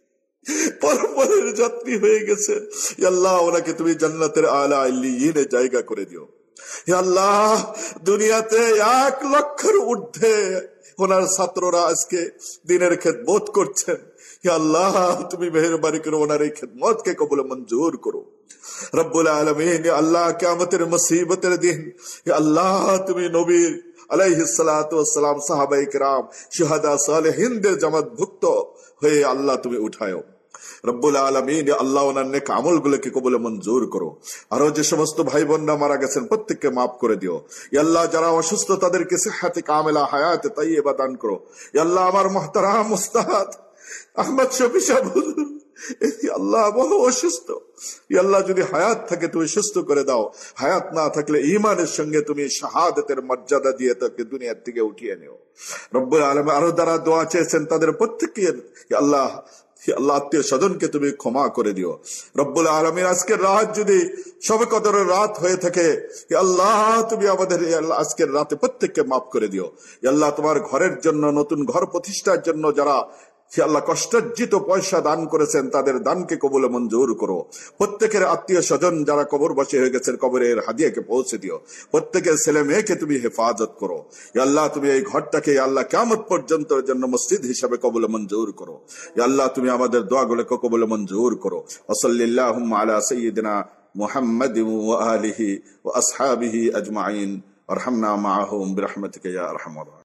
পরপরের যাত্রী হয়ে গেছে। আল্লাহ ওনাকে তুমি জান্নাতের আলা ইল্লিয়িনে জায়গা করে দিও। হে আল্লাহ, দুনিয়াতে 1 লক্ষের ঊর্ধ্বে ওনার ছাত্ররা আজকে দিনের খেদমত করছেন। হে আল্লাহ, তুমি মেহেরবানি করে ওনার এই খেদমতকে কবুল মঞ্জুর করো। রব্বুল আলামিন, আল্লাহ কিয়ামতের মুসিবতের দিন হে আল্লাহ তুমি নবীর আলাইহিস সালাতু ওয়াস সালাম, সাহাবায়ে কেরাম, শুহাদা, সালেহিনদের জামাতভুক্ত হয়ে আল্লাহ তুমি উঠায়ো। রব্বুল আলামিন, আল্লাহ ওনার নেক আমলগুলোকে কবুল মঞ্জুর করো। আরো যে সমস্ত ভাই বোনরা মারা গেছেন প্রত্যেককে মাফ করে দিও। ইয়া আল্লাহ, যারা অসুস্থ তাদেরকে সিহহাতে কামিলা, হায়াতে তাইয়্যিবা দান করো। ইয়া আল্লাহ, আমার মুহতারাম উস্তাদ আহমদ শফি সাহেব হুজুর, আল্লাহ বড় অসুস্থ। ইয়া আল্লাহ, যদি হায়াত থাকে তুমি সুস্থ করে দাও, হায়াত না থাকলে ঈমানের সঙ্গে তুমি শাহাদাতের মর্যাদা দিয়ে তাকে দুনিয়ার থেকে উঠিয়ে নিও। রব্বুল আলামিন, আরো যারা দোয়া চেয়েছেন তাদের প্রত্যেককে আল্লাহ আত্মীয় স্বজনকে তুমি ক্ষমা করে দিও। রব্বুল আলামিন, আজকের রাত যদি শবে কদরের রাত হয়ে থাকে, আল্লাহ তুমি আমাদের আজকের রাতে প্রত্যেককে মাফ করে দিও। আল্লাহ, তোমার ঘরের জন্য, নতুন ঘর প্রতিষ্ঠার জন্য যারা আল্লাহ কষ্টার্জিত পয়সা দান করেছেন তাদের দানকে কবুলে মঞ্জুর করো। প্রত্যেকের আত্মীয় স্বজন যারা কবরবাসী হয়ে গেছেন কবরের হাদিয়াকে পৌঁছে দিও। প্রত্যেকের ছেলে মেয়েকে তুমি হেফাজত করো। আল্লাহ, তুমি এই ঘরটাকে আল্লাহ কিয়ামত পর্যন্ত জন্য মসজিদ হিসাবে কবুলে মঞ্জুর করো। আল্লাহ, তুমি আমাদের দোয়াগুলোকে কবুলে মঞ্জুর করো। সাল্লাল্লাহু আলা সাইয়্যিদিনা মুহাম্মাদিন ওয়া আলিহি ওয়া আসহাবিহি আজমাইন। আরহামনা মাআহুম বিরহমাতিকা ইয়া আরহামার রাহিমিন।